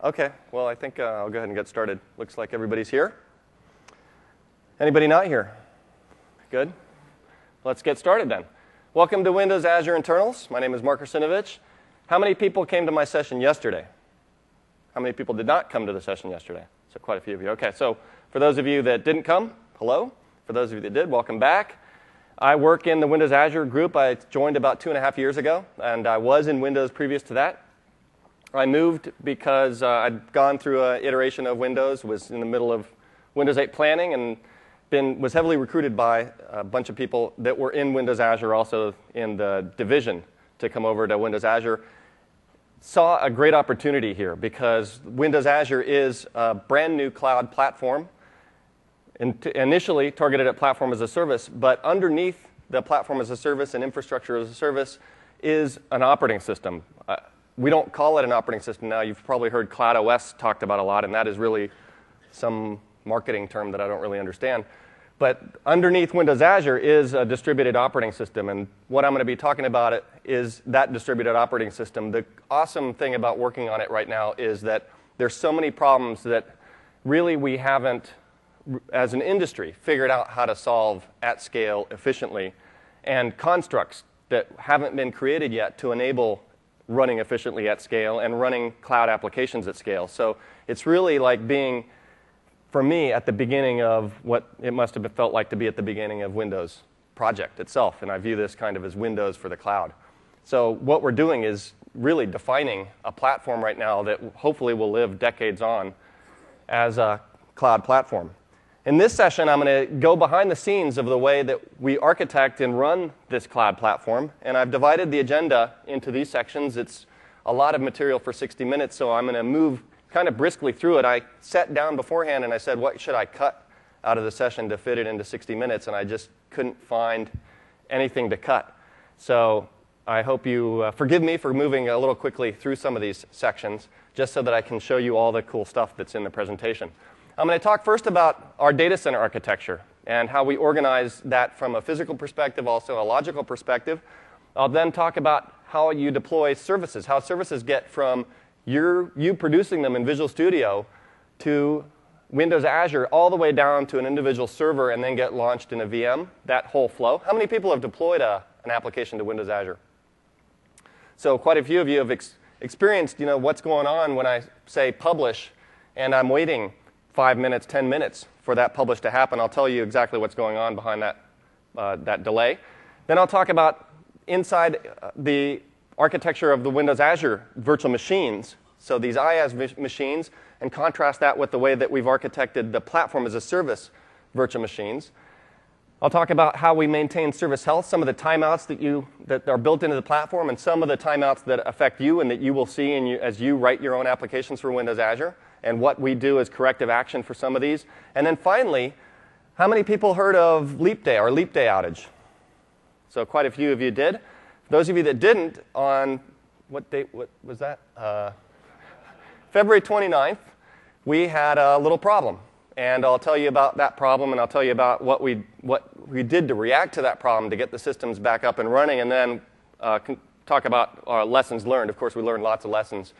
Okay, well, I think I'll go ahead and get started. Looks like everybody's here. Anybody not here? Good. Let's get started then. Welcome to Windows Azure Internals. My name is Mark Russinovich. How many people came to my session yesterday? How many people did not come to the session yesterday? So quite a few of you. Okay, so for those of you that didn't come, hello. For those of you that did, welcome back. I work in the Windows Azure group. I joined about 2.5 years ago, and I was in Windows previous to that. I moved because I'd gone through an iteration of Windows, was in the middle of Windows 8 planning, and was heavily recruited by a bunch of people that were in Windows Azure, also in the division, to come over to Windows Azure. Saw a great opportunity here because Windows Azure is a brand new cloud platform, initially targeted at platform as a service, but underneath the platform as a service and infrastructure as a service is an operating system. We don't call it an operating system now. You've probably heard Cloud OS talked about a lot, and that is really some marketing term that I don't really understand. But underneath Windows Azure is a distributed operating system, and what I'm going to be talking about is that distributed operating system. The awesome thing about working on it right now is that there's so many problems that really we haven't, as an industry, figured out how to solve at scale efficiently, and constructs that haven't been created yet to enable running efficiently at scale and running cloud applications at scale. So it's really like being, for me, at the beginning of what it must have felt like to be at the beginning of Windows project itself. And I view this kind of as Windows for the cloud. So what we're doing is really defining a platform right now that hopefully will live decades on as a cloud platform. In this session, I'm going to go behind the scenes of the way that we architect and run this cloud platform. And I've divided the agenda into these sections. It's a lot of material for 60 minutes, so I'm going to move kind of briskly through it. I sat down beforehand and I said, what should I cut out of the session to fit it into 60 minutes? And I just couldn't find anything to cut. So I hope you forgive me for moving a little quickly through some of these sections, just so that I can show you all the cool stuff that's in the presentation. I'm going to talk first about our data center architecture and how we organize that from a physical perspective, also a logical perspective. I'll then talk about how you deploy services, how services get from you producing them in Visual Studio to Windows Azure all the way down to an individual server and then get launched in a VM, that whole flow. How many people have deployed an application to Windows Azure? So quite a few of you have experienced what's going on when I say publish and I'm waiting 5 minutes, 10 minutes for that publish to happen. I'll tell you exactly what's going on behind that delay. Then I'll talk about inside the architecture of the Windows Azure virtual machines, so these IaaS machines, and contrast that with the way that we've architected the platform as a service virtual machines. I'll talk about how we maintain service health, some of the timeouts that are built into the platform, and some of the timeouts that affect you and that you will see as you write your own applications for Windows Azure, and what we do as corrective action for some of these. And then finally, how many people heard of Leap Day or Leap Day outage? So quite a few of you did. Those of you that didn't, on what date what was that? February 29th, we had a little problem. And I'll tell you about that problem, and I'll tell you about what we did to react to that problem to get the systems back up and running, and then talk about our lessons learned. Of course, we learned lots of lessons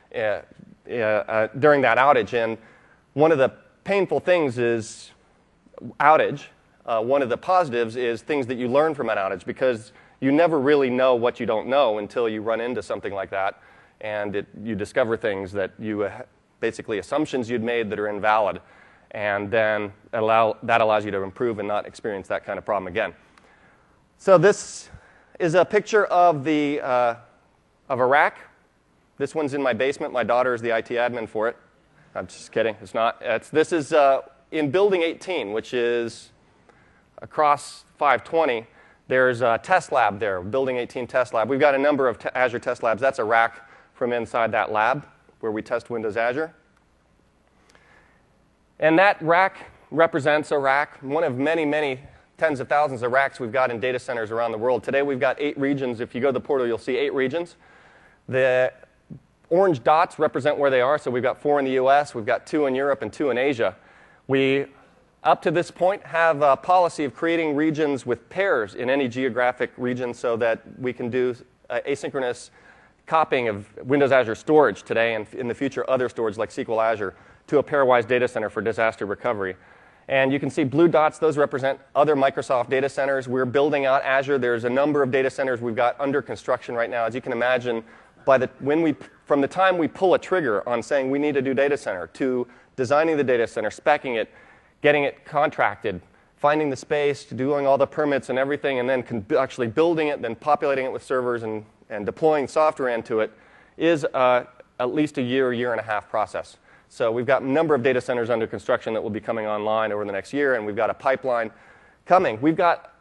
during that outage. And one of the painful things is outage. One of the positives is things that you learn from an outage, because you never really know what you don't know until you run into something like that, and you discover things that basically assumptions you'd made that are invalid, and then that allows you to improve and not experience that kind of problem again. So this is a picture of a rack. This one's in my basement. My daughter is the IT admin for it. I'm just kidding. It's not. This is in Building 18, which is across 520. There's a test lab there, Building 18 test lab. We've got a number of Azure test labs. That's a rack from inside that lab where we test Windows Azure. And that rack represents a rack, one of many, many tens of thousands of racks we've got in data centers around the world. Today we've got 8 regions. If you go to the portal, you'll see 8 regions. The orange dots represent where they are. So we've got 4 in the US, we've got 2 in Europe, and 2 in Asia. We, up to this point, have a policy of creating regions with pairs in any geographic region so that we can do asynchronous copying of Windows Azure storage today, and in the future other storage like SQL Azure, to a pairwise data center for disaster recovery. And you can see blue dots, those represent other Microsoft data centers. We're building out Azure. There's a number of data centers we've got under construction right now. As you can imagine, from the time we pull a trigger on saying we need a new data center to designing the data center, speccing it, getting it contracted, finding the space, doing all the permits and everything, and then actually building it, then populating it with servers and deploying software into it, is at least a year and a half process. So we've got a number of data centers under construction that will be coming online over the next year, and we've got a pipeline coming. We've got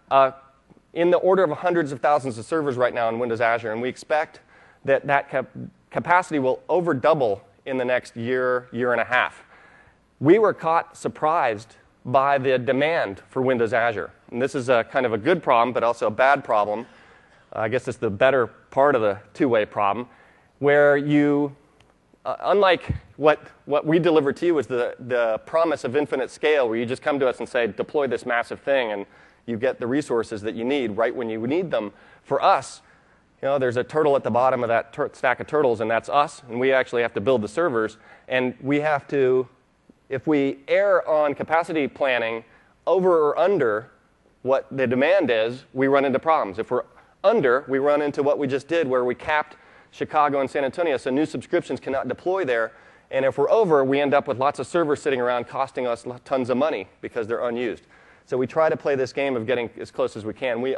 in the order of hundreds of thousands of servers right now in Windows Azure, and we expect that capacity will over double in the next year and a half. We were caught surprised by the demand for Windows Azure. And this is a kind of a good problem, but also a bad problem. I guess it's the better part of the two-way problem, where you, unlike what we deliver to you is the promise of infinite scale, where you just come to us and say, deploy this massive thing, and you get the resources that you need right when you need them. For us, there's a turtle at the bottom of that stack of turtles, and that's us, and we actually have to build the servers, and we have to, if we err on capacity planning over or under what the demand is, we run into problems. If we're under, we run into what we just did, where we capped Chicago and San Antonio, so new subscriptions cannot deploy there. And if we're over, we end up with lots of servers sitting around costing us tons of money because they're unused. So we try to play this game of getting as close as we can. We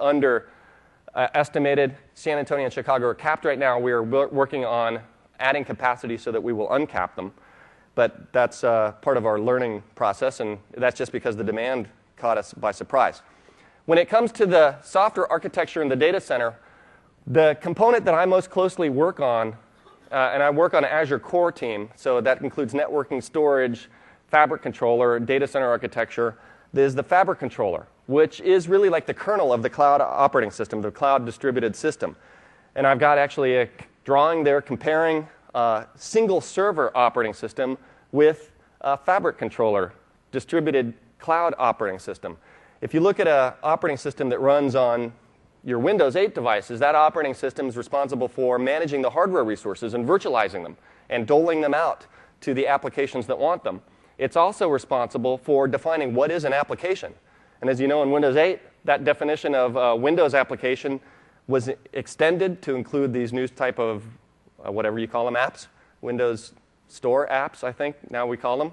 underestimated. San Antonio and Chicago are capped right now. We are working on adding capacity so that we will uncap them. But that's part of our learning process, and that's just because the demand caught us by surprise. When it comes to the software architecture in the data center, the component that I most closely work on, and I work on an Azure core team, so that includes networking, storage, fabric controller, data center architecture, is the fabric controller, which is really like the kernel of the cloud operating system, the cloud distributed system. And I've got actually a drawing there comparing a single server operating system with a fabric controller, distributed cloud operating system. If you look at an operating system that runs on your Windows 8 devices, that operating system is responsible for managing the hardware resources and virtualizing them and doling them out to the applications that want them. It's also responsible for defining what is an application. And as you know, in Windows 8, that definition of a Windows application was extended to include these new type of, whatever you call them, apps, Windows Store apps, I think now we call them.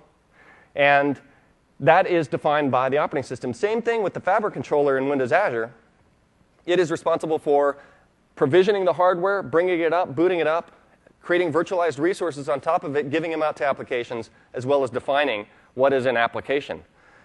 And that is defined by the operating system. Same thing with the fabric controller in Windows Azure. It is responsible for provisioning the hardware, bringing it up, booting it up, creating virtualized resources on top of it, giving them out to applications, as well as defining what is an application.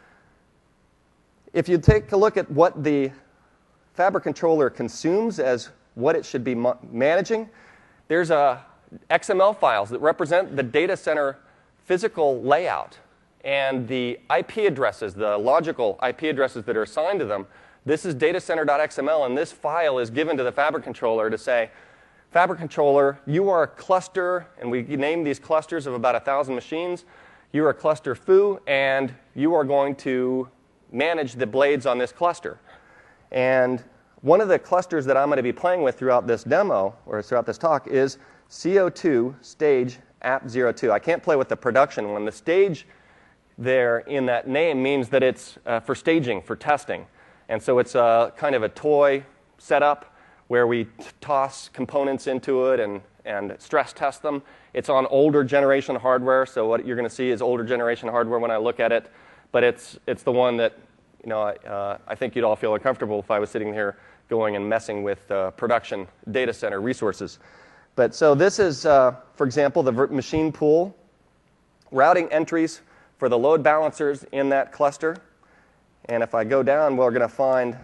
If you take a look at what the fabric controller consumes as what it should be managing, there's XML files that represent the data center physical layout and the IP addresses, the logical IP addresses that are assigned to them. This is datacenter.xml, and this file is given to the fabric controller to say, fabric controller, you are a cluster, and we name these clusters of about 1,000 machines. You are a cluster foo, and you are going to manage the blades on this cluster. And one of the clusters that I'm going to be playing with throughout this demo, or throughout this talk, is CO2 stage app02. I can't play with the production one. The stage there in that name means that it's for staging, for testing. And so it's kind of a toy setup where we toss components into it and stress test them. It's on older generation hardware, so what you're going to see is older generation hardware when I look at it. But it's the one that I think you'd all feel uncomfortable if I was sitting here going and messing with production data center resources. But so this is, for example, the machine pool, routing entries for the load balancers in that cluster. And if I go down, we're going to find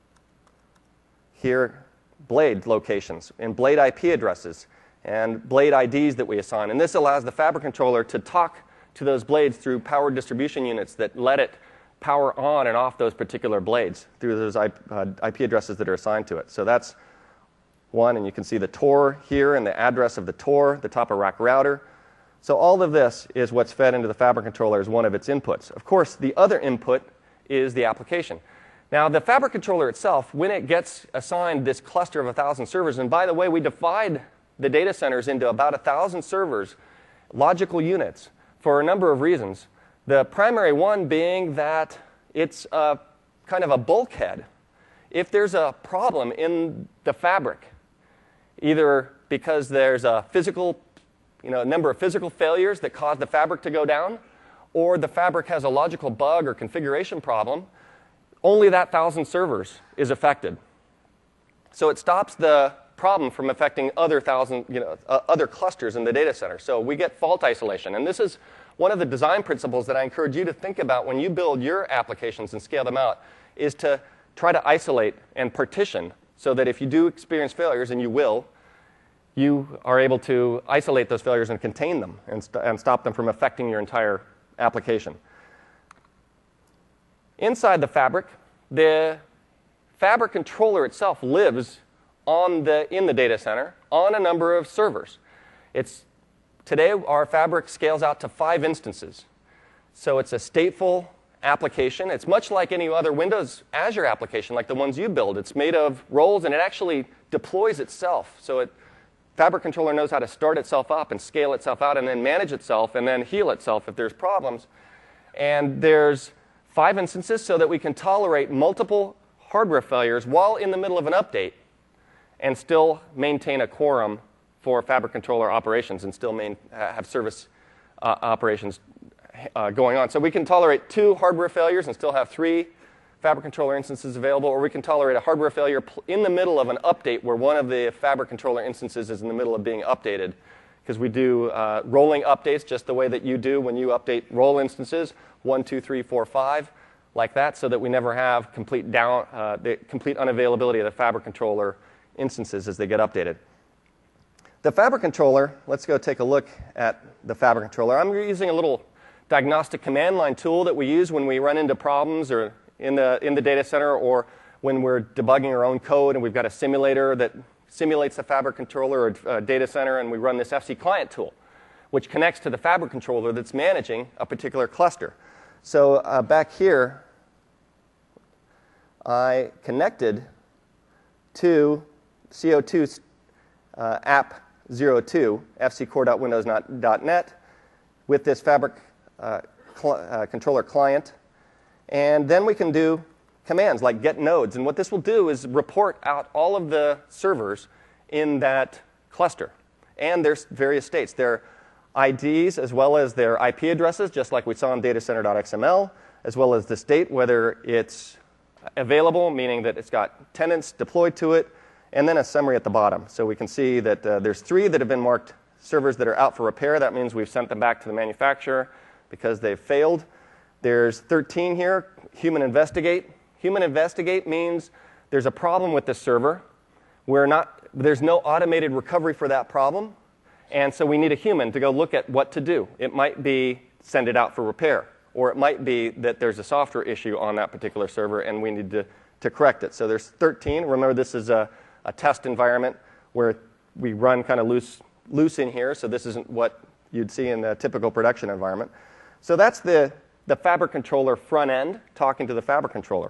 here blade locations and blade IP addresses and blade IDs that we assign. And this allows the fabric controller to talk to those blades through power distribution units that let it power on and off those particular blades through those IP addresses that are assigned to it. So that's one, and you can see the TOR here and the address of the TOR, the top of rack router. So all of this is what's fed into the fabric controller as one of its inputs. Of course, the other input is the application. Now, the fabric controller itself, when it gets assigned this cluster of 1,000 servers, and by the way, we divide the data centers into about 1,000 servers, logical units, for a number of reasons. The primary one being that it's kind of a bulkhead. If there's a problem in the fabric, either because there's a number of physical failures that cause the fabric to go down, or the fabric has a logical bug or configuration problem, only that 1,000 servers is affected. So it stops the problem from affecting other other clusters in the data center. So we get fault isolation. And this is one of the design principles that I encourage you to think about when you build your applications and scale them out, is to try to isolate and partition so that if you do experience failures, and you will, you are able to isolate those failures and contain them and stop them from affecting your entire application. Inside the fabric controller itself lives in the data center on a number of servers. Today, our fabric scales out to 5 instances. So it's a stateful application. It's much like any other Windows Azure application, like the ones you build. It's made of roles, and it actually deploys itself. So Fabric Controller knows how to start itself up and scale itself out and then manage itself and then heal itself if there's problems. And there's 5 instances so that we can tolerate multiple hardware failures while in the middle of an update and still maintain a quorum for Fabric Controller operations and still have service operations going on. So we can tolerate 2 hardware failures and still have 3 Fabric Controller instances available, or we can tolerate a hardware failure in the middle of an update where one of the Fabric Controller instances is in the middle of being updated, because we do rolling updates just the way that you do when you update role instances, 1, 2, 3, 4, 5, like that, so that we never have the complete unavailability of the Fabric Controller instances as they get updated. The Fabric Controller, let's go take a look at the Fabric Controller. I'm using a little diagnostic command line tool that we use when we run into problems or in the data center, or when we're debugging our own code and we've got a simulator that simulates the Fabric Controller or data center, and we run this FC Client tool, which connects to the Fabric Controller that's managing a particular cluster. So back here, I connected to CO2 app 02, fccore.windows.net, with this Fabric Controller client. And then we can do commands like get nodes. And what this will do is report out all of the servers in that cluster and their various states, their IDs as well as their IP addresses, just like we saw in datacenter.xml, as well as the state, whether it's available, meaning that it's got tenants deployed to it, and then a summary at the bottom. So we can see that there's 3 that have been marked servers that are out for repair. That means we've sent them back to the manufacturer because they've failed. There's 13 here, human investigate. Human investigate means there's a problem with this server. There's no automated recovery for that problem, and so we need a human to go look at what to do. It might be send it out for repair, or it might be that there's a software issue on that particular server and we need to correct it. So there's 13. Remember, this is a test environment where we run kind of loose in here, so this isn't what you'd see in a typical production environment. So that's the Fabric Controller front end talking to the Fabric Controller.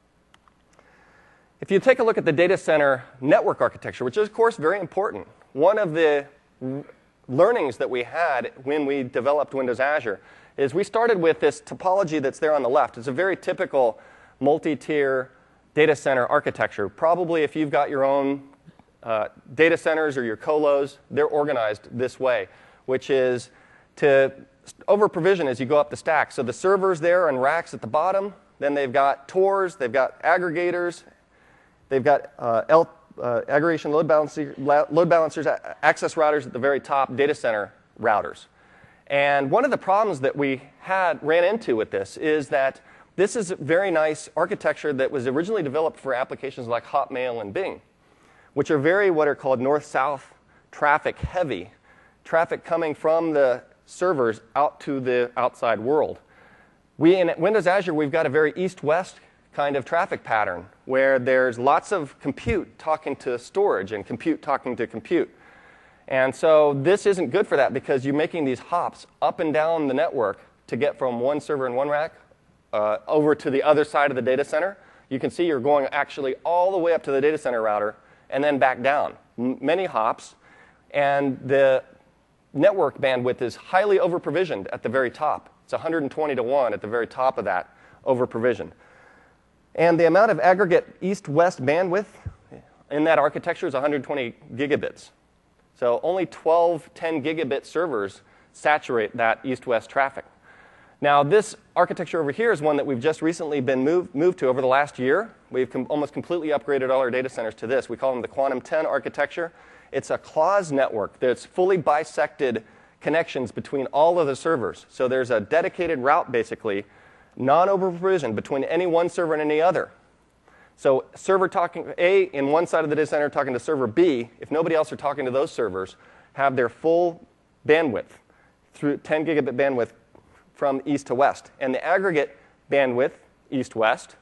If you take a look at the data center network architecture, which is, of course, very important, one of the learnings that we had when we developed Windows Azure is we started with this topology that's there on the left. It's a very typical multi-tier data center architecture. Probably if you've got your own data centers or your colos, they're organized this way, which is to over-provision as you go up the stack. So the servers there are in racks at the bottom. Then they've got TORs. They've got aggregators. They've got aggregation load balancers, access routers at the very top, data center routers. And one of the problems that we ran into with this is that this is a very nice architecture that was originally developed for applications like Hotmail and Bing, which are very what are called north-south traffic heavy, traffic coming from the servers out to the outside world. In Windows Azure, we've got a very east-west kind of traffic pattern where there's lots of compute talking to storage and compute talking to compute. And so this isn't good for that because you're making these hops up and down the network to get from one server in one rack over to the other side of the data center. You can see you're going actually all the way up to the data center router and then back down. Many hops. And the network bandwidth is highly over-provisioned at the very top. It's 120 to 1 at the very top of that over-provision. And the amount of aggregate east-west bandwidth in that architecture is 120 gigabits. So only 12 10 gigabit servers saturate that east-west traffic. Now, this architecture over here is one that we've just recently been moved to over the last year. We've almost completely upgraded all our data centers to this. We call them the Quantum 10 architecture. It's a clause network that's fully bisected connections between all of the servers. So there's a dedicated route, basically, non-over-provisioned between any one server and any other. So server talking A in one side of the data center talking to server B, if nobody else are talking to those servers, have their full bandwidth through 10 gigabit bandwidth from east to west. And the aggregate bandwidth, east-west,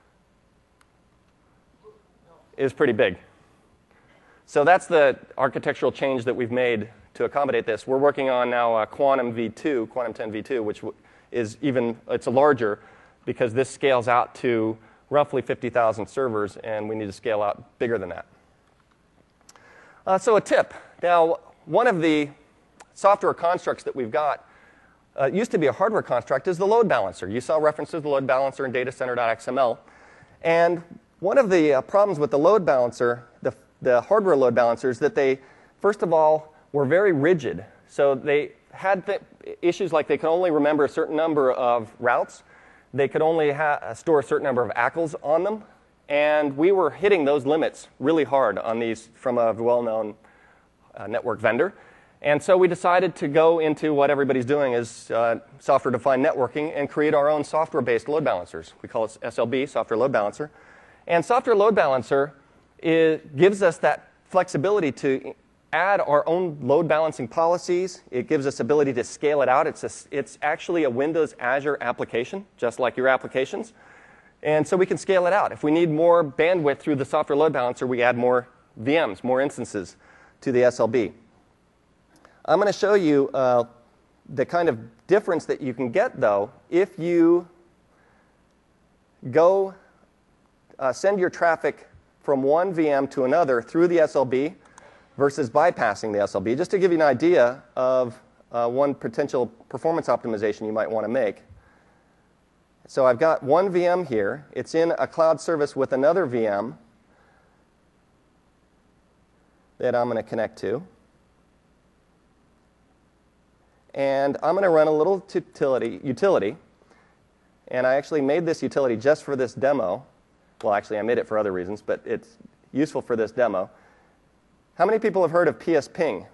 is pretty big. So that's the architectural change that we've made to accommodate this. We're working on now Quantum V2, Quantum 10 V2, which is it's larger because this scales out to roughly 50,000 servers, and we need to scale out bigger than that. So a tip. Now, one of the software constructs that we've got used to be a hardware construct is the load balancer. You saw references to the load balancer in datacenter.xml. And one of the problems with the load balancer, the hardware load balancer, is that they, first of all, were very rigid. So they had issues like they could only remember a certain number of routes. They could only store a certain number of ACLs on them. And we were hitting those limits really hard on these from a well-known network vendor. And so we decided to go into what everybody's doing is software-defined networking and create our own software-based load balancers. We call it SLB, Software Load Balancer. And Software Load Balancer gives us that flexibility to add our own load balancing policies. It gives us ability to scale it out. It's actually a Windows Azure application, just like your applications. And so we can scale it out. If we need more bandwidth through the Software Load Balancer, we add more VMs, more instances to the SLB. I'm going to show you the kind of difference that you can get, though, if you go send your traffic from one VM to another through the SLB versus bypassing the SLB, just to give you an idea of one potential performance optimization you might want to make. So I've got one VM here. It's in a cloud service with another VM that I'm going to connect to. And I'm going to run a little utility. And I actually made this utility just for this demo. Well, actually, I made it for other reasons, but it's useful for this demo. How many people have heard of PSPing?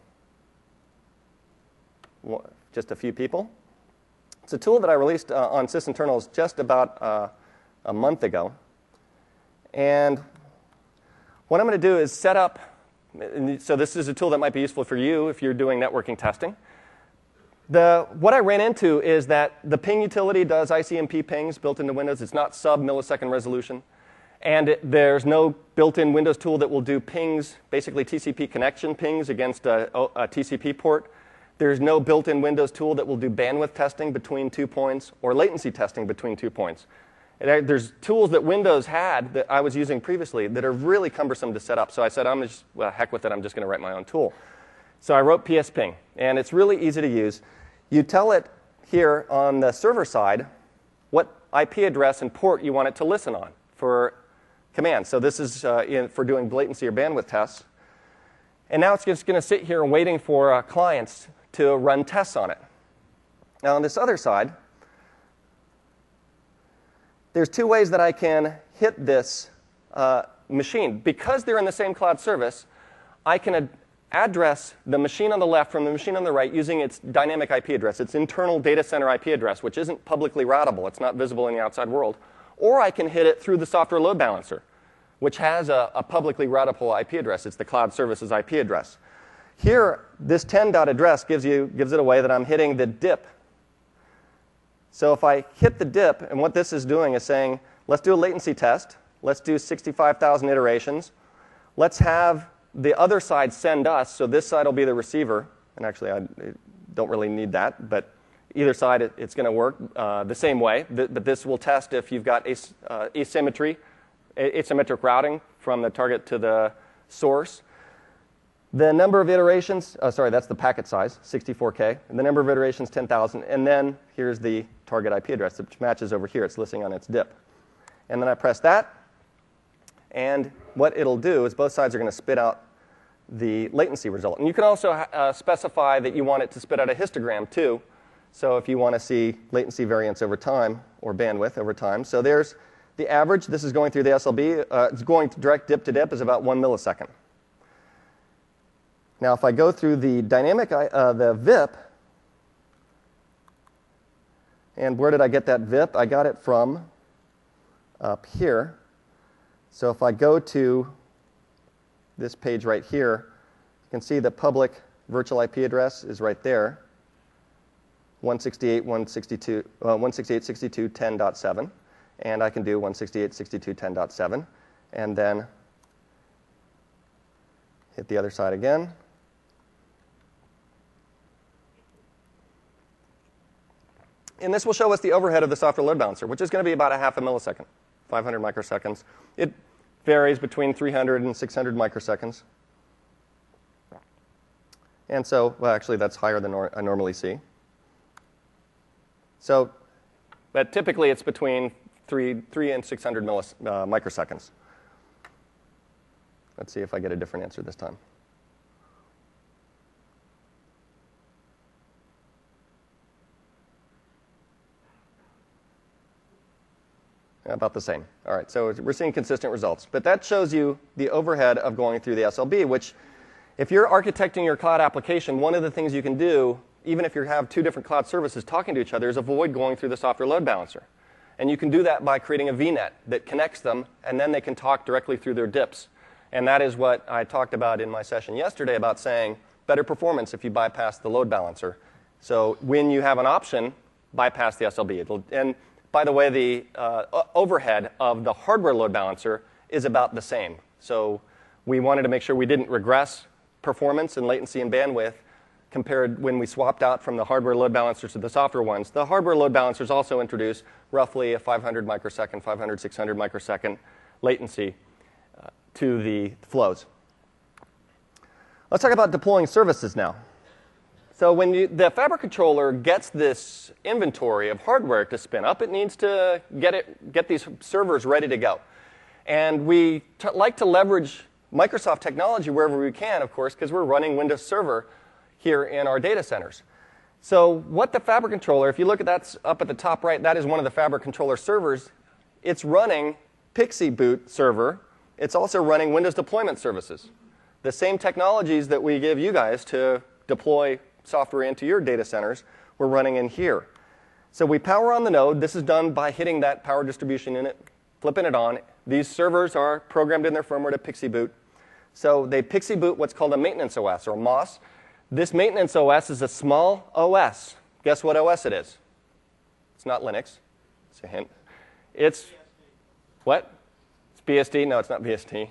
Well, just a few people. It's a tool that I released on sysinternals just about a month ago. And what I'm going to do is set up, so this is a tool that might be useful for you if you're doing networking testing. What I ran into is that the ping utility does ICMP pings built into Windows. It's not sub-millisecond resolution. And there's no built-in Windows tool that will do pings, basically TCP connection pings against a TCP port. There's no built-in Windows tool that will do bandwidth testing between 2 points or latency testing between 2 points. There's tools that Windows had that I was using previously that are really cumbersome to set up. So I said, well, heck with it, I'm just going to write my own tool. So I wrote PSPing, and it's really easy to use. You tell it here on the server side what IP address and port you want it to listen on for commands. So this is for doing latency or bandwidth tests. And now it's just going to sit here waiting for clients to run tests on it. Now on this other side, there's two ways that I can hit this machine. Because they're in the same cloud service, I can address the machine on the left from the machine on the right using its dynamic IP address, its internal data center IP address, which isn't publicly routable. It's not visible in the outside world. Or I can hit it through the software load balancer, which has a publicly routable IP address. It's the cloud services IP address. Here, this 10.address gives it away that I'm hitting the DIP. So if I hit the DIP, and what this is doing is saying, let's do a latency test. Let's do 65,000 iterations. Let's have the other side send us, so this side will be the receiver. And actually, I don't really need that, but either side, it's going to work the same way. But this will test if you've got asymmetric routing from the target to the source. The number of iterations, sorry, that's the packet size, 64K. And the number of iterations, 10,000. And then here's the target IP address, which matches over here. It's listing on its DIP. And then I press that. And what it'll do is both sides are going to spit out the latency result. And you can also specify that you want it to spit out a histogram, too. So if you want to see latency variance over time, or bandwidth over time. So there's the average. This is going through the SLB. It's going direct DIP to DIP is about 1 millisecond. Now, if I go through the dynamic, the VIP, and where did I get that VIP? I got it from up here. So if I go to this page right here, you can see the public virtual IP address is right there, 168.162.10.7, and I can do 168.62.10.7, and then hit the other side again. And this will show us the overhead of the software load balancer, which is going to be about a half a millisecond, 500 microseconds. It varies between 300 and 600 microseconds. And so, well, actually, that's higher than I normally see. So, but typically, it's between 3 and 600 microseconds. Let's see if I get a different answer this time. About the same. All right, so we're seeing consistent results. But that shows you the overhead of going through the SLB, which if you're architecting your cloud application, one of the things you can do, even if you have two different cloud services talking to each other, is avoid going through the software load balancer. And you can do that by creating a VNet that connects them, and then they can talk directly through their DIPs. And that is what I talked about in my session yesterday about saying better performance if you bypass the load balancer. So when you have an option, bypass the SLB. And by the way, the overhead of the hardware load balancer is about the same. So we wanted to make sure we didn't regress performance and latency and bandwidth compared when we swapped out from the hardware load balancers to the software ones. The hardware load balancers also introduce roughly a 500 microsecond, 500, 600 microsecond latency to the flows. Let's talk about deploying services now. So when the Fabric controller gets this inventory of hardware to spin up, it needs to get these servers ready to go. And we like to leverage Microsoft technology wherever we can, of course, because we're running Windows Server here in our data centers. So what the Fabric controller, if you look at that up at the top right, that is one of the Fabric controller servers. It's running Pixie Boot server. It's also running Windows deployment services. The same technologies that we give you guys to deploy software into your data centers, we're running in here. So we power on the node. This is done by hitting that power distribution in it, flipping it on. These servers are programmed in their firmware to Pixie Boot. So they Pixie Boot what's called a maintenance OS, or MOS. This maintenance OS is a small OS. Guess what OS it is? It's not Linux. It's a hint. It's what? It's BSD? No, it's not BSD.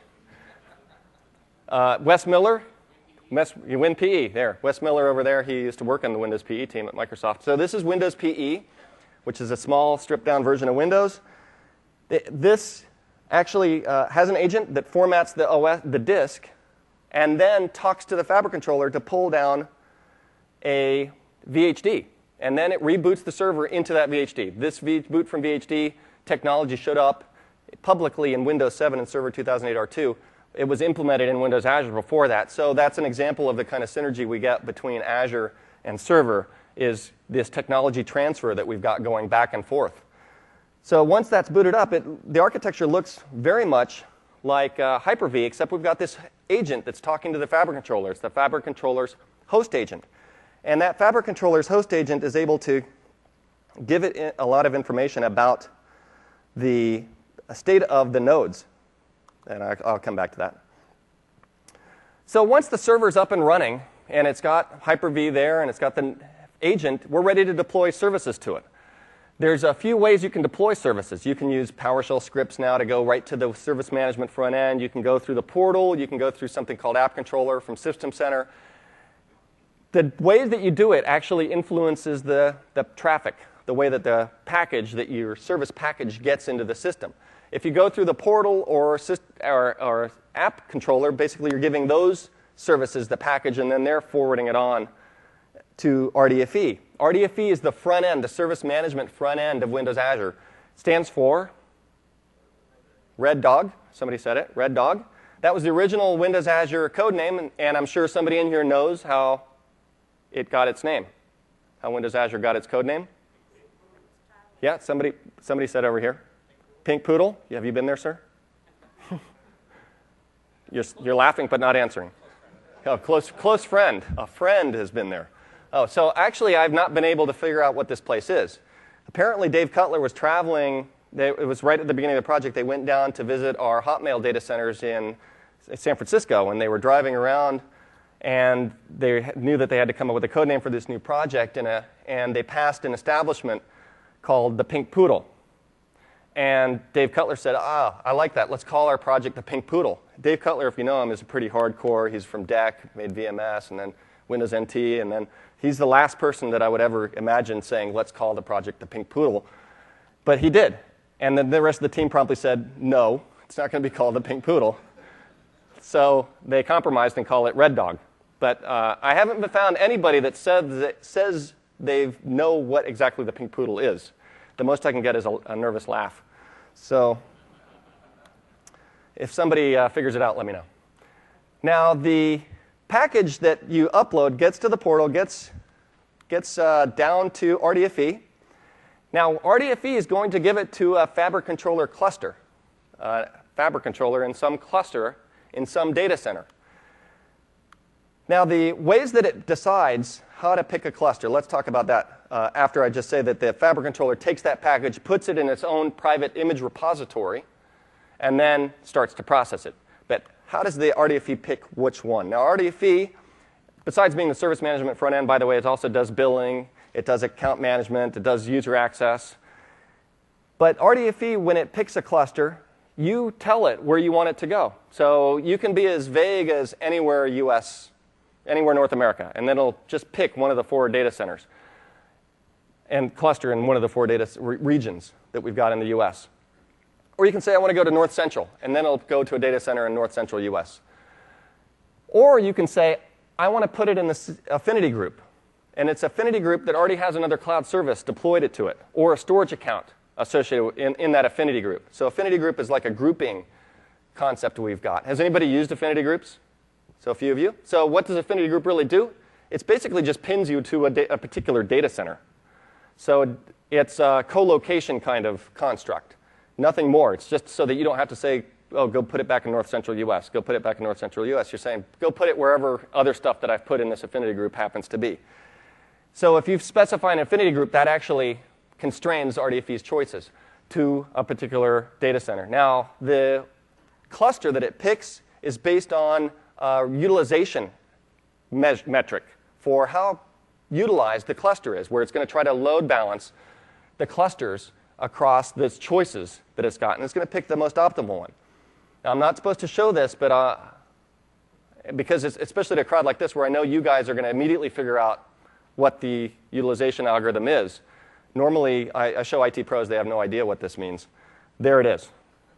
Wes Miller? WinPE, there. Wes Miller over there, he used to work on the Windows PE team at Microsoft. So this is Windows PE, which is a small, stripped-down version of Windows. This actually has an agent that formats the OS, the disk, and then talks to the Fabric controller to pull down a VHD. And then it reboots the server into that VHD. This boot from VHD technology showed up publicly in Windows 7 and Server 2008 R2. It was implemented in Windows Azure before that. So that's an example of the kind of synergy we get between Azure and Server, is this technology transfer that we've got going back and forth. So once that's booted up, the architecture looks very much like Hyper-V, except we've got this agent that's talking to the Fabric controller. It's the Fabric controller's host agent. And that Fabric controller's host agent is able to give it a lot of information about the state of the nodes. And I'll come back to that. So once the server's up and running, and it's got Hyper-V there, and it's got the agent, we're ready to deploy services to it. There's a few ways you can deploy services. You can use PowerShell scripts now to go right to the service management front end. You can go through the portal. You can go through something called App Controller from System Center. The way that you do it actually influences the traffic, the way that the package, that your service package gets into the system. If you go through the portal or App Controller, basically you're giving those services the package, and then they're forwarding it on to RDFE. RDFE is the front end, the service management front end of Windows Azure. It stands for Red Dog. Somebody said it, Red Dog. That was the original Windows Azure code name, and I'm sure somebody in here knows how it got its name, how Windows Azure got its code name. Yeah, somebody said over here. Pink Poodle. Have you been there, sir? You're laughing but not answering. Oh, close friend. A friend has been there. Oh, so actually I've not been able to figure out what this place is. Apparently Dave Cutler was traveling. It was right at the beginning of the project. They went down to visit our Hotmail data centers in San Francisco, and they were driving around, and they knew that they had to come up with a code name for this new project, and they passed an establishment called the Pink Poodle. And Dave Cutler said, I like that. Let's call our project the Pink Poodle. Dave Cutler, if you know him, is pretty hardcore. He's from DEC, made VMS, and then Windows NT, and then he's the last person that I would ever imagine saying, let's call the project the Pink Poodle. But he did. And then the rest of the team promptly said, no, it's not going to be called the Pink Poodle. So they compromised and call it Red Dog. But I haven't found anybody that says they know what exactly the Pink Poodle is. The most I can get is a nervous laugh. So if somebody figures it out, let me know. Now, the package that you upload gets to the portal, gets down to RDFE. Now, RDFE is going to give it to a Fabric Controller cluster, Fabric Controller in some cluster in some data center. Now, the ways that it decides how to pick a cluster, let's talk about that after I just say that the Fabric Controller takes that package, puts it in its own private image repository, and then starts to process it. But how does the RDFE pick which one? Now, RDFE, besides being the service management front end, by the way, it also does billing, it does account management, it does user access. But RDFE, when it picks a cluster, you tell it where you want it to go. So you can be as vague as anywhere US, anywhere North America, and then it'll just pick one of the 4 data centers and cluster in one of the 4 data regions that we've got in the US. Or you can say, I want to go to North Central, and then it'll go to a data center in North Central US. Or you can say, I want to put it in this affinity group, and it's an affinity group that already has another cloud service deployed it to it, or a storage account associated in that affinity group. So affinity group is like a grouping concept we've got. Has anybody used affinity groups? So a few of you. So what does affinity group really do? It's basically just pins you to a particular data center. So it's a co-location kind of construct. Nothing more. It's just so that you don't have to say, oh, go put it back in North Central US. Go put it back in North Central US. You're saying, go put it wherever other stuff that I've put in this affinity group happens to be. So if you specify an affinity group, that actually constrains RDFE's choices to a particular data center. Now, the cluster that it picks is based on utilization metric for how utilized the cluster is, where it's going to try to load balance the clusters across the choices that it's got, and it's going to pick the most optimal one. Now, I'm not supposed to show this, but because it's especially to a crowd like this, where I know you guys are going to immediately figure out what the utilization algorithm is. Normally, I show IT pros, they have no idea what this means. There it is.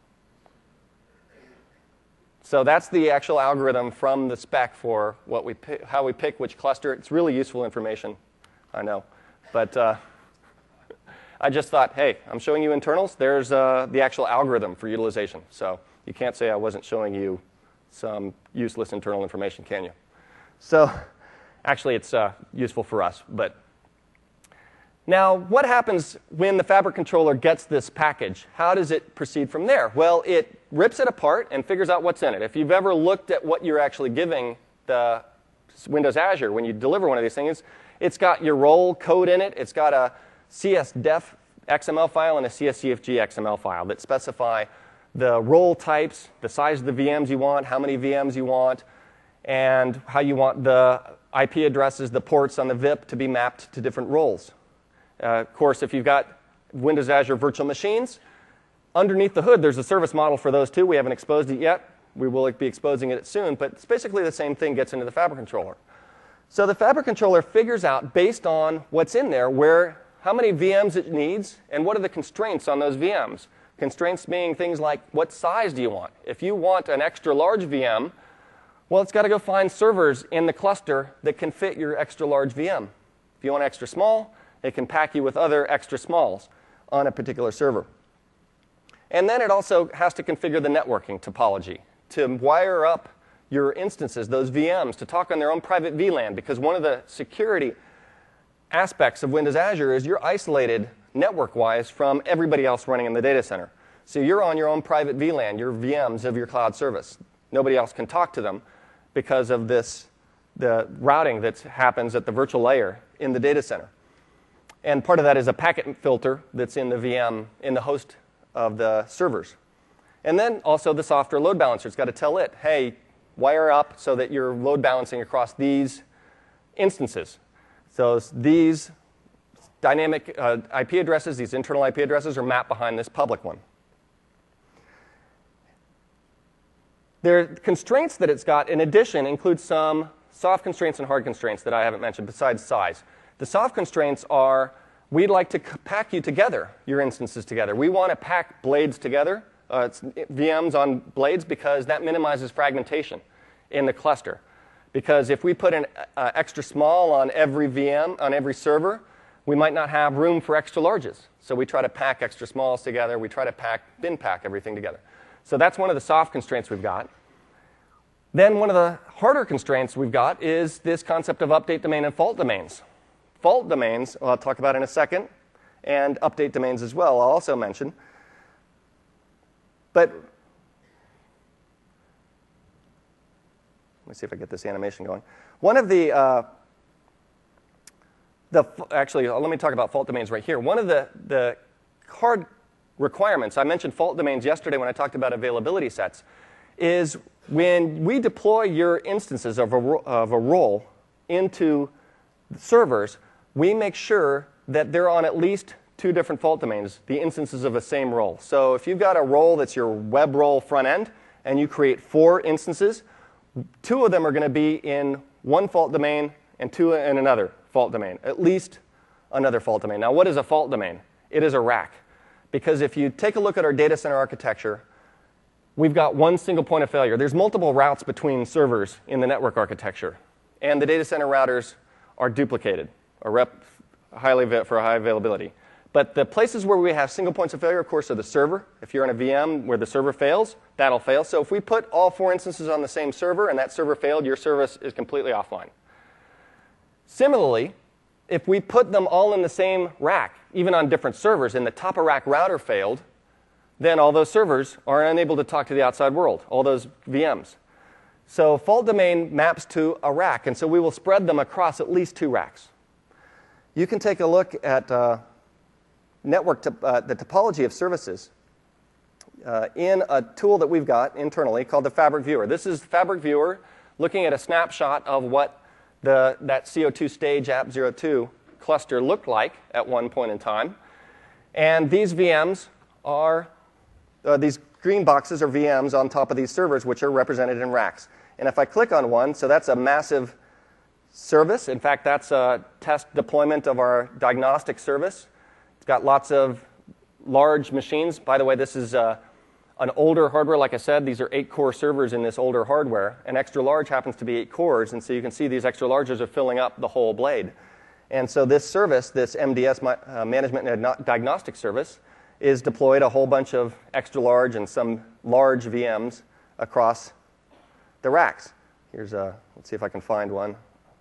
So that's the actual algorithm from the spec for what we pick, how we pick which cluster. It's really useful information, I know. But I just thought, hey, I'm showing you internals. There's the actual algorithm for utilization. So you can't say I wasn't showing you some useless internal information, can you? So actually, it's useful for us. But now, what happens when the Fabric Controller gets this package? How does it proceed from there? Well, it rips it apart and figures out what's in it. If you've ever looked at what you're actually giving the Windows Azure when you deliver one of these things, it's got your role code in it. It's got a CSDEF XML file and a CSCFG XML file that specify the role types, the size of the VMs you want, how many VMs you want, and how you want the IP addresses, the ports on the VIP to be mapped to different roles. Of course, if you've got Windows Azure virtual machines, underneath the hood, there's a service model for those too. We haven't exposed it yet. We will be exposing it soon, but it's basically the same thing gets into the Fabric Controller. So the Fabric Controller figures out, based on what's in there, how many VMs it needs, and what are the constraints on those VMs. Constraints being things like, what size do you want? If you want an extra large VM, Well, it's got to go find servers in the cluster that can fit your extra large VM. If you want extra small, it can pack you with other extra smalls on a particular server. And then it also has to configure the networking topology to wire up your instances, those VMs, to talk on their own private VLAN, because one of the security aspects of Windows Azure is you're isolated network-wise from everybody else running in the data center. So you're on your own private VLAN, your VMs of your cloud service. Nobody else can talk to them because of the routing that happens at the virtual layer in the data center. And part of that is a packet filter that's in the VM, in the host of the servers. And then also the software load balancer. It's got to tell it, hey, wire up so that you're load balancing across these instances. So these dynamic IP addresses, these internal IP addresses, are mapped behind this public one. The constraints that it's got, in addition, include some soft constraints and hard constraints that I haven't mentioned besides size. The soft constraints are, we'd like to pack you together, your instances together. We want to pack blades together, it's VMs on blades, because that minimizes fragmentation in the cluster. Because if we put an extra small on every VM, on every server, we might not have room for extra larges. So we try to pack extra smalls together. We try to bin pack everything together. So that's one of the soft constraints we've got. Then one of the harder constraints we've got is this concept of update domain and fault domains. Fault domains, I'll talk about in a second, and update domains as well, I'll also mention. But let me see if I get this animation going. One of actually, let me talk about fault domains right here. One of the hard requirements, I mentioned fault domains yesterday when I talked about availability sets, is when we deploy your instances of a role into servers, we make sure that they're on at least 2 different fault domains, the instances of the same role. So if you've got a role that's your web role front end, and you create 4 instances, 2 of them are going to be in one fault domain and 2 in another fault domain, at least another fault domain. Now, what is a fault domain? It is a rack. Because if you take a look at our data center architecture, we've got one single point of failure. There's multiple routes between servers in the network architecture. And the data center routers are duplicated, for high availability. But the places where we have single points of failure, of course, are the server. If you're in a VM where the server fails, that'll fail. So if we put all 4 instances on the same server and that server failed, your service is completely offline. Similarly, if we put them all in the same rack, even on different servers, and the top of rack router failed, then all those servers are unable to talk to the outside world, all those VMs. So fault domain maps to a rack, and so we will spread them across at least 2 racks. You can take a look at the topology of services in a tool that we've got internally called the Fabric Viewer. This is Fabric Viewer looking at a snapshot of what that CO2 stage app02 cluster looked like at one point in time. And these VMs are, these green boxes are VMs on top of these servers, which are represented in racks. And if I click on one, so that's a massive service. In fact, that's a test deployment of our diagnostic service. It's got lots of large machines. By the way, this is an older hardware. Like I said, these are 8-core servers in this older hardware. An extra large happens to be 8 cores, and so you can see these extra larges are filling up the whole blade. And so this service, this MDS Management and Diagnostic Service, is deployed a whole bunch of extra large and some large VMs across the racks. Here's let's see if I can find one.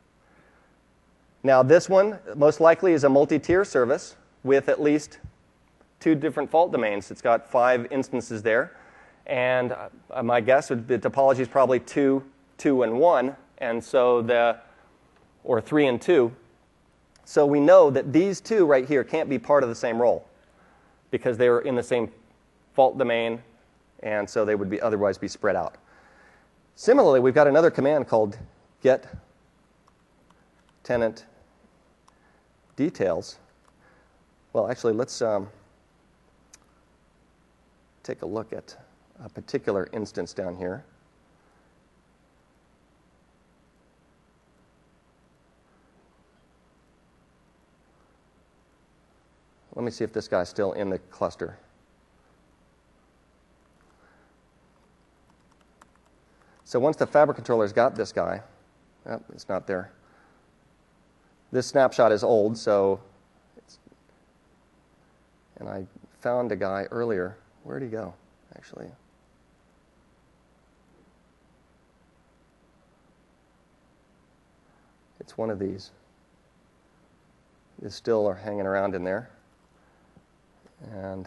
Now this one, most likely, is a multi-tier service with at least 2 different fault domains. It's got 5 instances there. And my guess would the topology is probably 2, 2, and 1, and so or 3 and 2. So we know that these 2 right here can't be part of the same role because they were in the same fault domain, and so they would otherwise be spread out. Similarly, we've got another command called get tenant details. Well, actually, let's take a look at a particular instance down here. Let me see if this guy's still in the cluster. So once the fabric controller's got this guy, oh, it's not there. This snapshot is old, and I found a guy earlier. Where'd he go, actually? It's one of these. These still are hanging around in there. And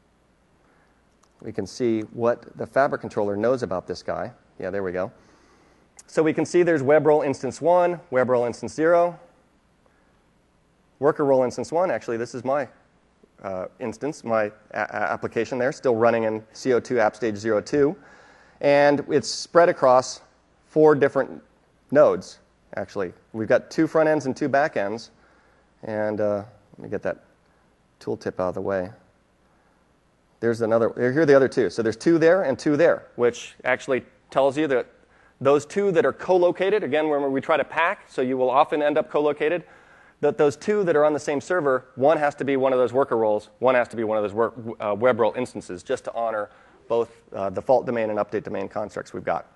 we can see what the fabric controller knows about this guy. Yeah, there we go. So we can see there's web role instance 1, web role instance 0, worker role instance 1. Actually, this is my instance, my application there, still running in CO2 app stage 02. And it's spread across 4 different nodes, actually. We've got 2 front ends and 2 back ends. And let me get that tooltip out of the way. There's another, here are the other 2. So there's 2 there and 2 there, which actually tells you that those 2 that are co-located, again, when we try to pack, so you will often end up co-located, that those 2 that are on the same server, one has to be one of those worker roles, one has to be one of those web role instances, just to honor both default domain and update domain constructs we've got.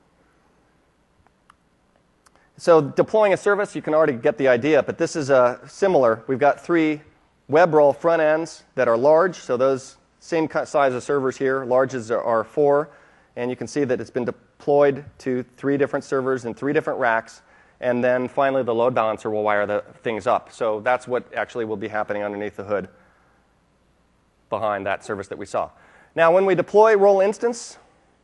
So deploying a service, you can already get the idea, but this is similar. We've got 3 web role front ends that are large, so those same size of servers here. Larges are 4, and you can see that it's been deployed to 3 different servers in 3 different racks, and then finally the load balancer will wire the things up. So that's what actually will be happening underneath the hood behind that service that we saw. Now when we deploy role instance,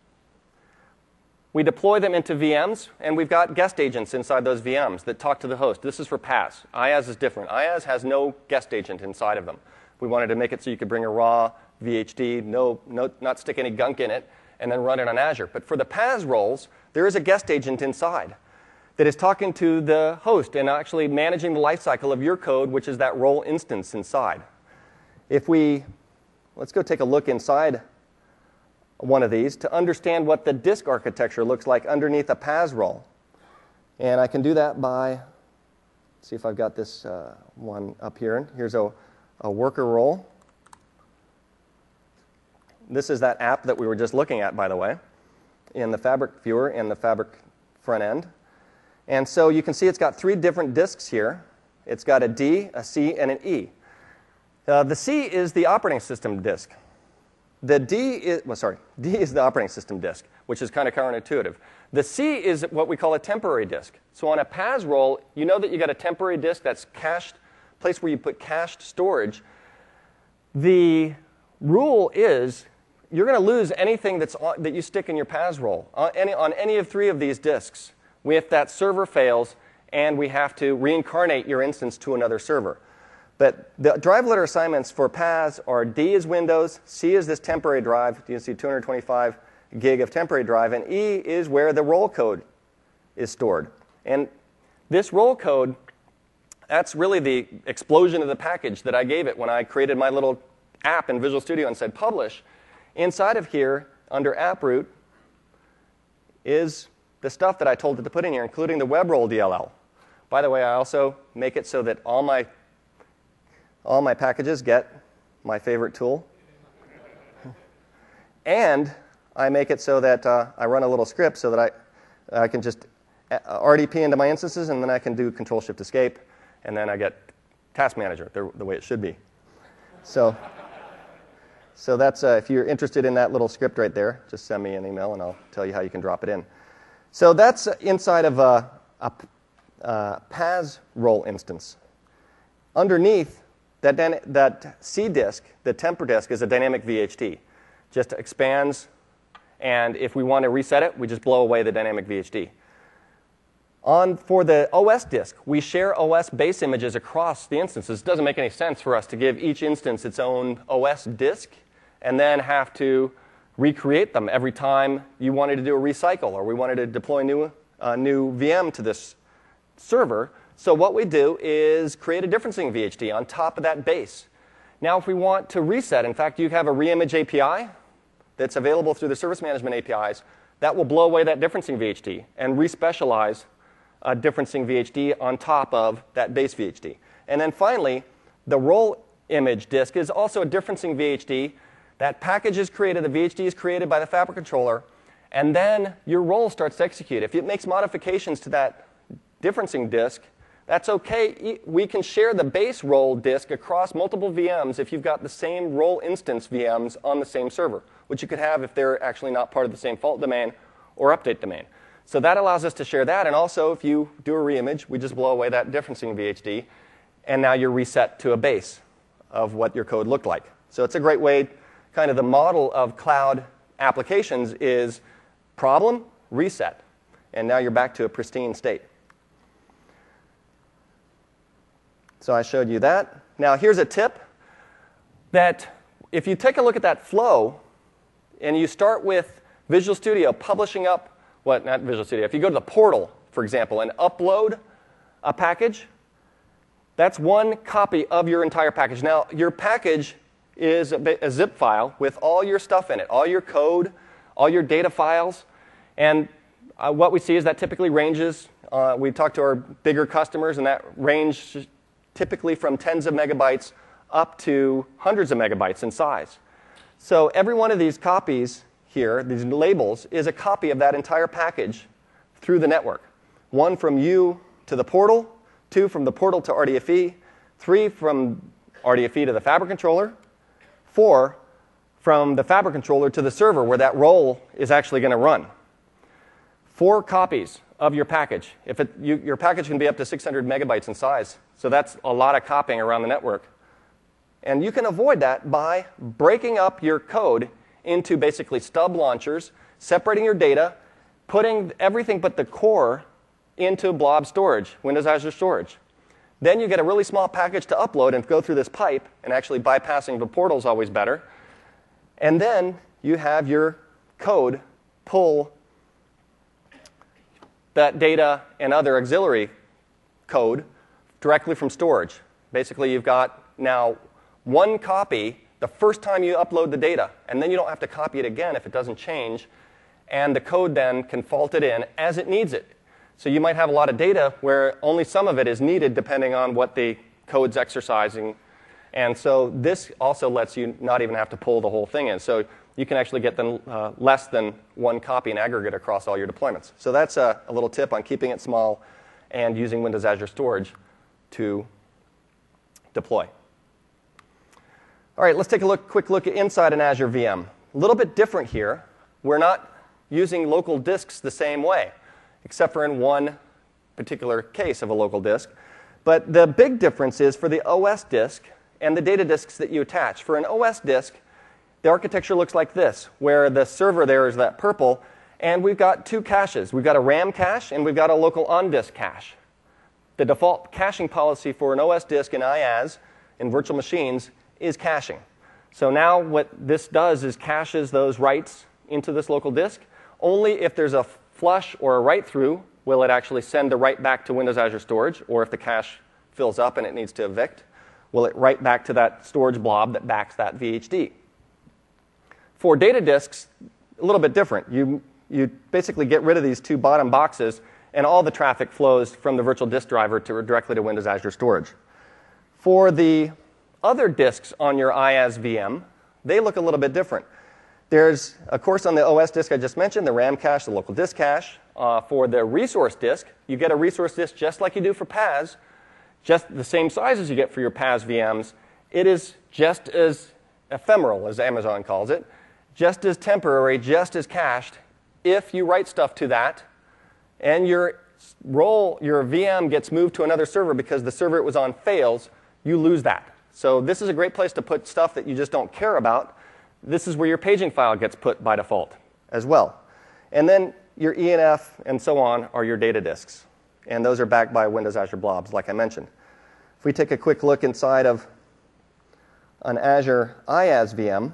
we deploy them into VMs, and we've got guest agents inside those VMs that talk to the host. This is for PaaS. IaaS is different. IaaS has no guest agent inside of them. We wanted to make it so you could bring a raw VHD, not stick any gunk in it, and then run it on Azure. But for the PaaS roles, there is a guest agent inside that is talking to the host and actually managing the lifecycle of your code, which is that role instance inside. Let's go take a look inside one of these to understand what the disk architecture looks like underneath a PaaS role. And I can do that by, see if I've got this one up here. Here's a worker role. This is that app that we were just looking at, by the way, in the Fabric viewer and the Fabric front end. And so you can see it's got 3 different disks here. It's got a D, a C, and an E. The C is the operating system disk. The D is, D is the operating system disk, which is kind of counterintuitive. The C is what we call a temporary disk. So on a PaaS role, you know that you got a temporary disk that's cached, place where you put cached storage. The rule is you're going to lose anything that you stick in your PaaS role on any of 3 of these disks if that server fails and we have to reincarnate your instance to another server. But the drive letter assignments for PaaS are D is Windows, C is this temporary drive. You can see 225 gig of temporary drive, and E is where the role code is stored. And this role code, that's really the explosion of the package that I gave it when I created my little app in Visual Studio and said publish. Inside of here, under app root, is the stuff that I told it to put in here, including the web role DLL. By the way, I also make it so that all my packages get my favorite tool. And I make it so that I run a little script so that I can just RDP into my instances, and then I can do Control-Shift-Escape, and then I get Task Manager, the way it should be. So that's, if you're interested in that little script right there, just send me an email, and I'll tell you how you can drop it in. So that's inside of a PaaS role instance. Underneath, that C disk, the temper disk, is a dynamic VHD. Just expands, and if we want to reset it, we just blow away the dynamic VHD. For the OS disk, we share OS base images across the instances. It doesn't make any sense for us to give each instance its own OS disk and then have to recreate them every time you wanted to do a recycle or we wanted to deploy a new VM to this server. So what we do is create a differencing VHD on top of that base. Now if we want to reset, in fact, you have a reimage API that's available through the service management APIs that will blow away that differencing VHD and respecialize a differencing VHD on top of that base VHD. And then finally, the role image disk is also a differencing VHD. That package is created, the VHD is created by the Fabric controller, And then your role starts to execute. If it makes modifications to that differencing disk, that's okay. We can share the base role disk across multiple VMs if you've got the same role instance VMs on the same server, which you could have if they're actually not part of the same fault domain or update domain. So that allows us to share that. And also, if you do a reimage, we just blow away that differencing VHD, and now you're reset to a base of what your code looked like. So it's a great way, kind of the model of cloud applications is problem, reset. And now you're back to a pristine state. So I showed you that. Now here's a tip that if you take a look at that flow and you start with Visual Studio publishing up, not Visual Studio, if you go to the portal, for example, and upload a package, that's one copy of your entire package. Now, your package is a zip file with all your stuff in it, all your code, all your data files. And what we see is that typically ranges, we talk to our bigger customers, and that range typically from tens of megabytes up to hundreds of megabytes in size. So every one of these copies here, these labels, is a copy of that entire package through the network. One from you to the portal, 2 from the portal to RDFE, 3 from RDFE to the Fabric controller, 4 from the Fabric controller to the server where that role is actually going to run. 4 copies of your package. Your package can be up to 600 megabytes in size, so that's a lot of copying around the network. And you can avoid that by breaking up your code into basically stub launchers, separating your data, putting everything but the core into blob storage, Windows Azure Storage. Then you get a really small package to upload and go through this pipe, and actually bypassing the portal is always better. And then you have your code pull that data and other auxiliary code directly from storage. Basically, you've got now one copy the first time you upload the data, and then you don't have to copy it again if it doesn't change, and the code then can fault it in as it needs it. So you might have a lot of data where only some of it is needed depending on what the code's exercising. And so this also lets you not even have to pull the whole thing in. So you can actually get less than one copy in aggregate across all your deployments. So that's a little tip on keeping it small and using Windows Azure Storage to deploy. All right, let's take a quick look at inside an Azure VM. A little bit different here. We're not using local disks the same way, except for in one particular case of a local disk. But the big difference is for the OS disk and the data disks that you attach. For an OS disk, the architecture looks like this, where the server there is that purple, and we've got 2 caches. We've got a RAM cache, and we've got a local on-disk cache. The default caching policy for an OS disk in IaaS, in virtual machines, is caching. So now what this does is caches those writes into this local disk. Only if there's a flush or a write-through will it actually send the write back to Windows Azure Storage, or if the cache fills up and it needs to evict, will it write back to that storage blob that backs that VHD. For data disks, a little bit different. You basically get rid of these 2 bottom boxes, and all the traffic flows from the virtual disk driver directly to Windows Azure Storage. For the other disks on your IaaS VM, they look a little bit different. There's, of course, on the OS disk I just mentioned, the RAM cache, the local disk cache. For the resource disk, you get a resource disk just like you do for PaaS, just the same size as you get for your PaaS VMs. It is just as ephemeral, as Amazon calls it, just as temporary, just as cached. If you write stuff to that, and your VM gets moved to another server because the server it was on fails, you lose that. So this is a great place to put stuff that you just don't care about. This is where your paging file gets put by default as well. And then your ENF and so on are your data disks. And those are backed by Windows Azure Blobs, like I mentioned. If we take a quick look inside of an Azure IaaS VM,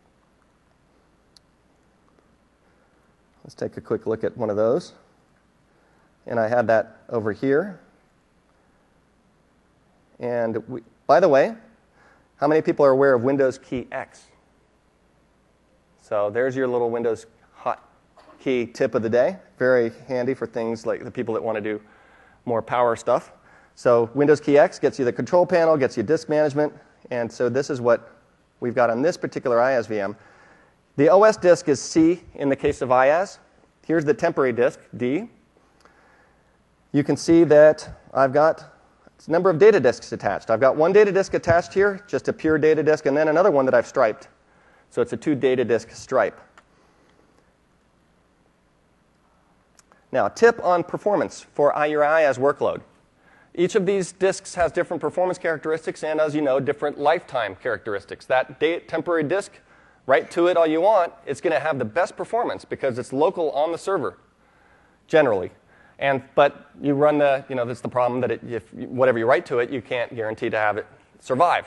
let's take a quick look at one of those. And I had that over here. And by the way, how many people are aware of Windows Key X? So there's your little Windows hotkey tip of the day. Very handy for things like the people that want to do more power stuff. So Windows Key X gets you the control panel, gets you disk management. And so this is what we've got on this particular IaaS VM. The OS disk is C in the case of IaaS. Here's the temporary disk, D. You can see that I've got a number of data disks attached. I've got one data disk attached here, just a pure data disk, and then another one that I've striped. So it's a 2 data disk stripe. Now, tip on performance for your IaaS workload. Each of these disks has different performance characteristics and, as you know, different lifetime characteristics. That temporary disk, write to it all you want, it's going to have the best performance because it's local on the server, generally. But you run that's the problem that if whatever you write to it, you can't guarantee to have it survive.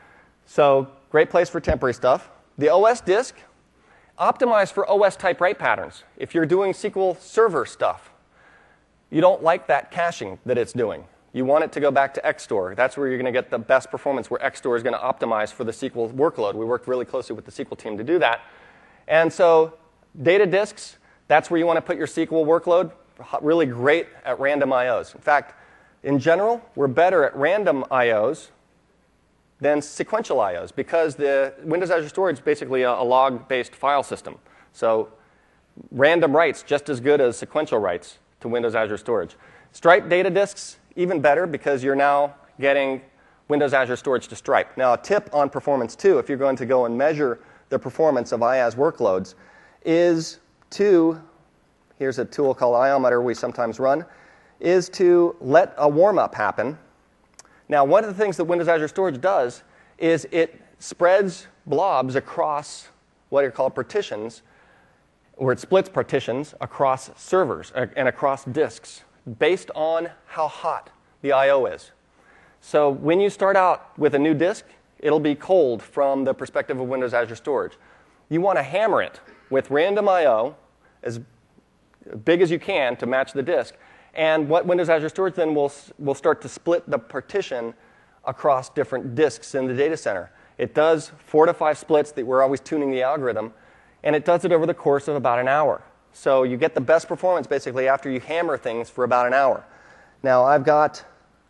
So, great place for temporary stuff. The OS disk, optimized for OS type write patterns. If you're doing SQL Server stuff, you don't like that caching that it's doing. You want it to go back to XStore. That's where you're going to get the best performance, where XStore is going to optimize for the SQL workload. We worked really closely with the SQL team to do that. And so data disks, that's where you want to put your SQL workload. Really great at random IOs. In fact, in general, we're better at random IOs than sequential IOs because the Windows Azure Storage is basically a log-based file system. So random writes just as good as sequential writes to Windows Azure Storage. Stripe data disks, even better because you're now getting Windows Azure Storage to stripe. Now, a tip on performance, too, if you're going to go and measure the performance of IaaS workloads, is to, here's a tool called Iometer we sometimes run, is to let a warm-up happen. Now, one of the things that Windows Azure Storage does is it spreads blobs across what are called partitions, or it splits partitions across servers and across disks based on how hot the I/O is. So when you start out with a new disk, it'll be cold from the perspective of Windows Azure Storage. You want to hammer it with random I/O as big as you can to match the disk. And what Windows Azure Storage then will start to split the partition across different disks in the data center. It does 4 to 5 splits that we're always tuning the algorithm, and it does it over the course of about an hour. So you get the best performance basically after you hammer things for about an hour. Now I've got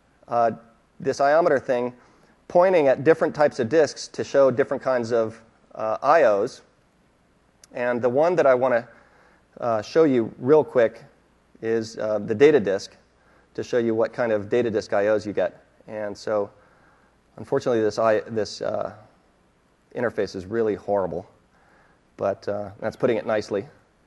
this Iometer thing pointing at different types of disks to show different kinds of IOs. And the one that I want to show you real quick is the data disk to show you what kind of data disk IOs you get. And so, unfortunately, this interface is really horrible, but that's putting it nicely.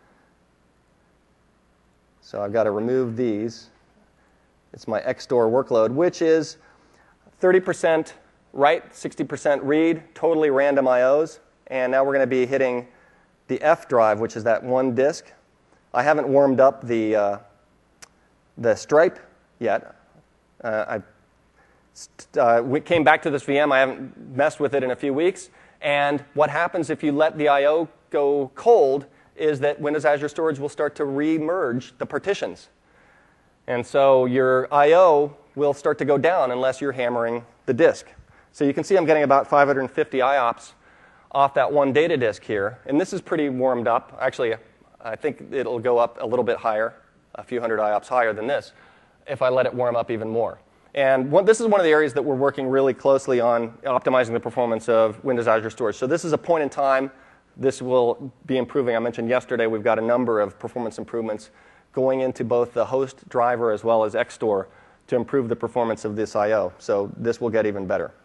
So I've got to remove these. It's my XStore workload, which is 30% write, 60% read, totally random IOs. And now we're going to be hitting the F drive, which is that one disk. I haven't warmed up the stripe yet. We came back to this VM. I haven't messed with it in a few weeks. And what happens if you let the I/O go cold is that Windows Azure Storage will start to re-merge the partitions. And so your I/O will start to go down unless you're hammering the disk. So you can see I'm getting about 550 IOPS off that one data disk here. And this is pretty warmed up. Actually, I think it'll go up a little bit higher, a few hundred IOPS higher than this, if I let it warm up even more. And this is one of the areas that we're working really closely on optimizing the performance of Windows Azure Storage. So this is a point in time. This will be improving. I mentioned yesterday we've got a number of performance improvements going into both the host driver as well as XStore to improve the performance of this I/O. So this will get even better.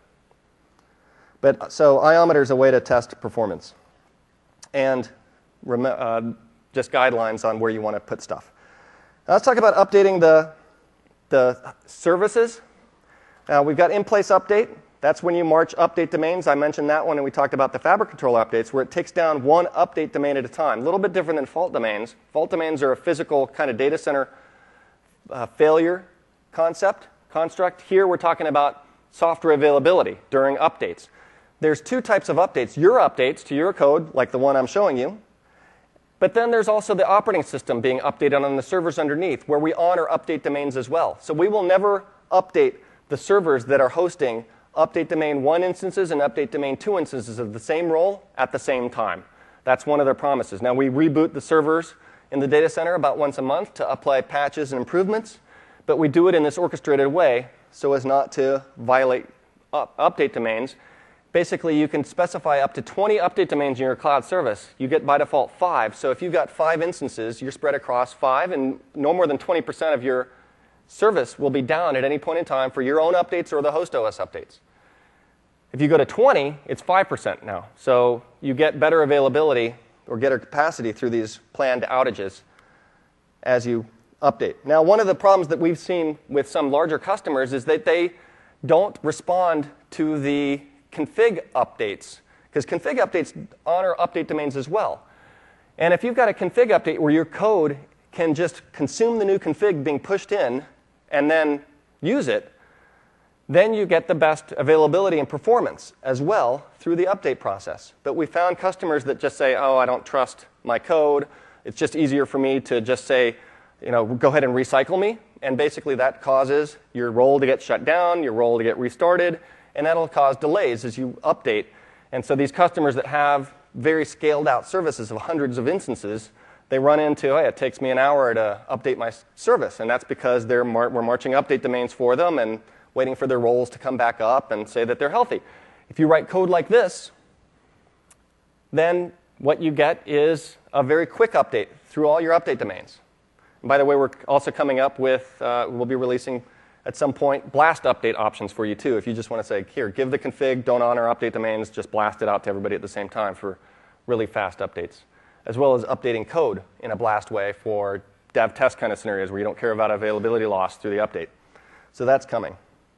So Iometer is a way to test performance. And just guidelines on where you want to put stuff. Now let's talk about updating the services. Now we've got in-place update. That's when you march update domains. I mentioned that one, and we talked about the Fabric Control updates, where it takes down one update domain at a time. A little bit different than fault domains. Fault domains are a physical kind of data center failure construct. Here we're talking about software availability during updates. There's 2 types of updates. Your updates to your code, like the one I'm showing you. But then there's also the operating system being updated on the servers underneath, where we honor update domains as well. So we will never update the servers that are hosting update domain 1 instances and update domain 2 instances of the same role at the same time. That's one of their promises. Now, we reboot the servers in the data center about once a month to apply patches and improvements, but we do it in this orchestrated way so as not to violate update domains. basically you can specify up to 20 update domains in your cloud service. You get by default 5. So if you've got 5 instances, you're spread across 5, and no more than 20% of your service will be down at any point in time for your own updates or the host OS updates. If you go to 20, it's 5% now. So you get better availability or better capacity through these planned outages as you update. Now, one of the problems that we've seen with some larger customers is that they don't respond to the config updates, because config updates honor update domains as well. And if you've got a config update where your code can just consume the new config being pushed in and then use it, then you get the best availability and performance as well through the update process. But we found customers that just say, oh, I don't trust my code. It's just easier for me to just say, go ahead and recycle me. And basically that causes your role to get shut down, your role to get restarted, and that'll cause delays as you update. And so these customers that have very scaled out services of hundreds of instances, they run into, hey, it takes me an hour to update my service. And that's because we're marching update domains for them and waiting for their roles to come back up and say that they're healthy. If you write code like this, then what you get is a very quick update through all your update domains. And by the way, we're also coming up with, we'll be releasing at some point blast update options for you too. If you just want to say, here, give the config, don't honor update domains, just blast it out to everybody at the same time for really fast updates. As well as updating code in a blast way for dev test kind of scenarios where you don't care about availability loss through the update. So that's coming.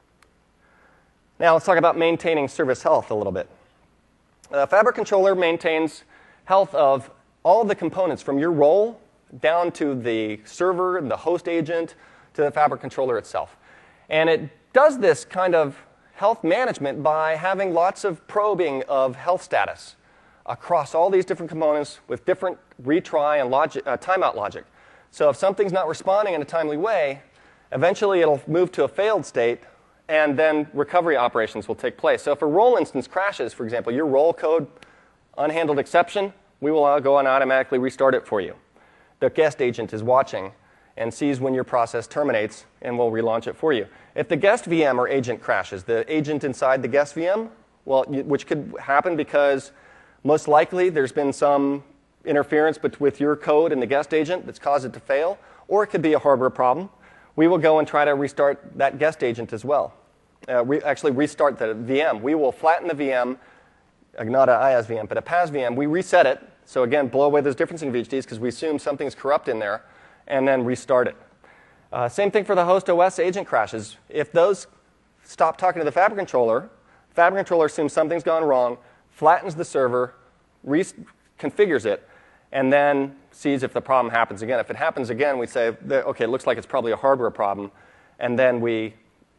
Now let's talk about maintaining service health a little bit. Fabric Controller maintains health of all the components from your role down to the server, the host agent, to the Fabric Controller itself. And it does this kind of health management by having lots of probing of health status across all these different components with different retry and timeout logic. So if something's not responding in a timely way, eventually it'll move to a failed state, and then recovery operations will take place. So if a role instance crashes, for example, your role code, unhandled exception, we will go and automatically restart it for you. The guest agent is watching and sees when your process terminates and will relaunch it for you. If the guest VM or agent crashes, the agent inside the guest VM, well, which could happen because most likely there's been some interference with your code and the guest agent that's caused it to fail, or it could be a hardware problem. We will go and try to restart that guest agent as well. Actually restart the VM. We will flatten the VM, not an IaaS VM, but a PaaS VM. We reset it. So again, blow away those different VHDs because we assume something's corrupt in there, and then restart it. Same thing for the host OS agent crashes. If those stop talking to the Fabric Controller assumes something's gone wrong, flattens the server, reconfigures it, and then sees if the problem happens again. If it happens again, we say, OK, it looks like it's probably a hardware problem, and then we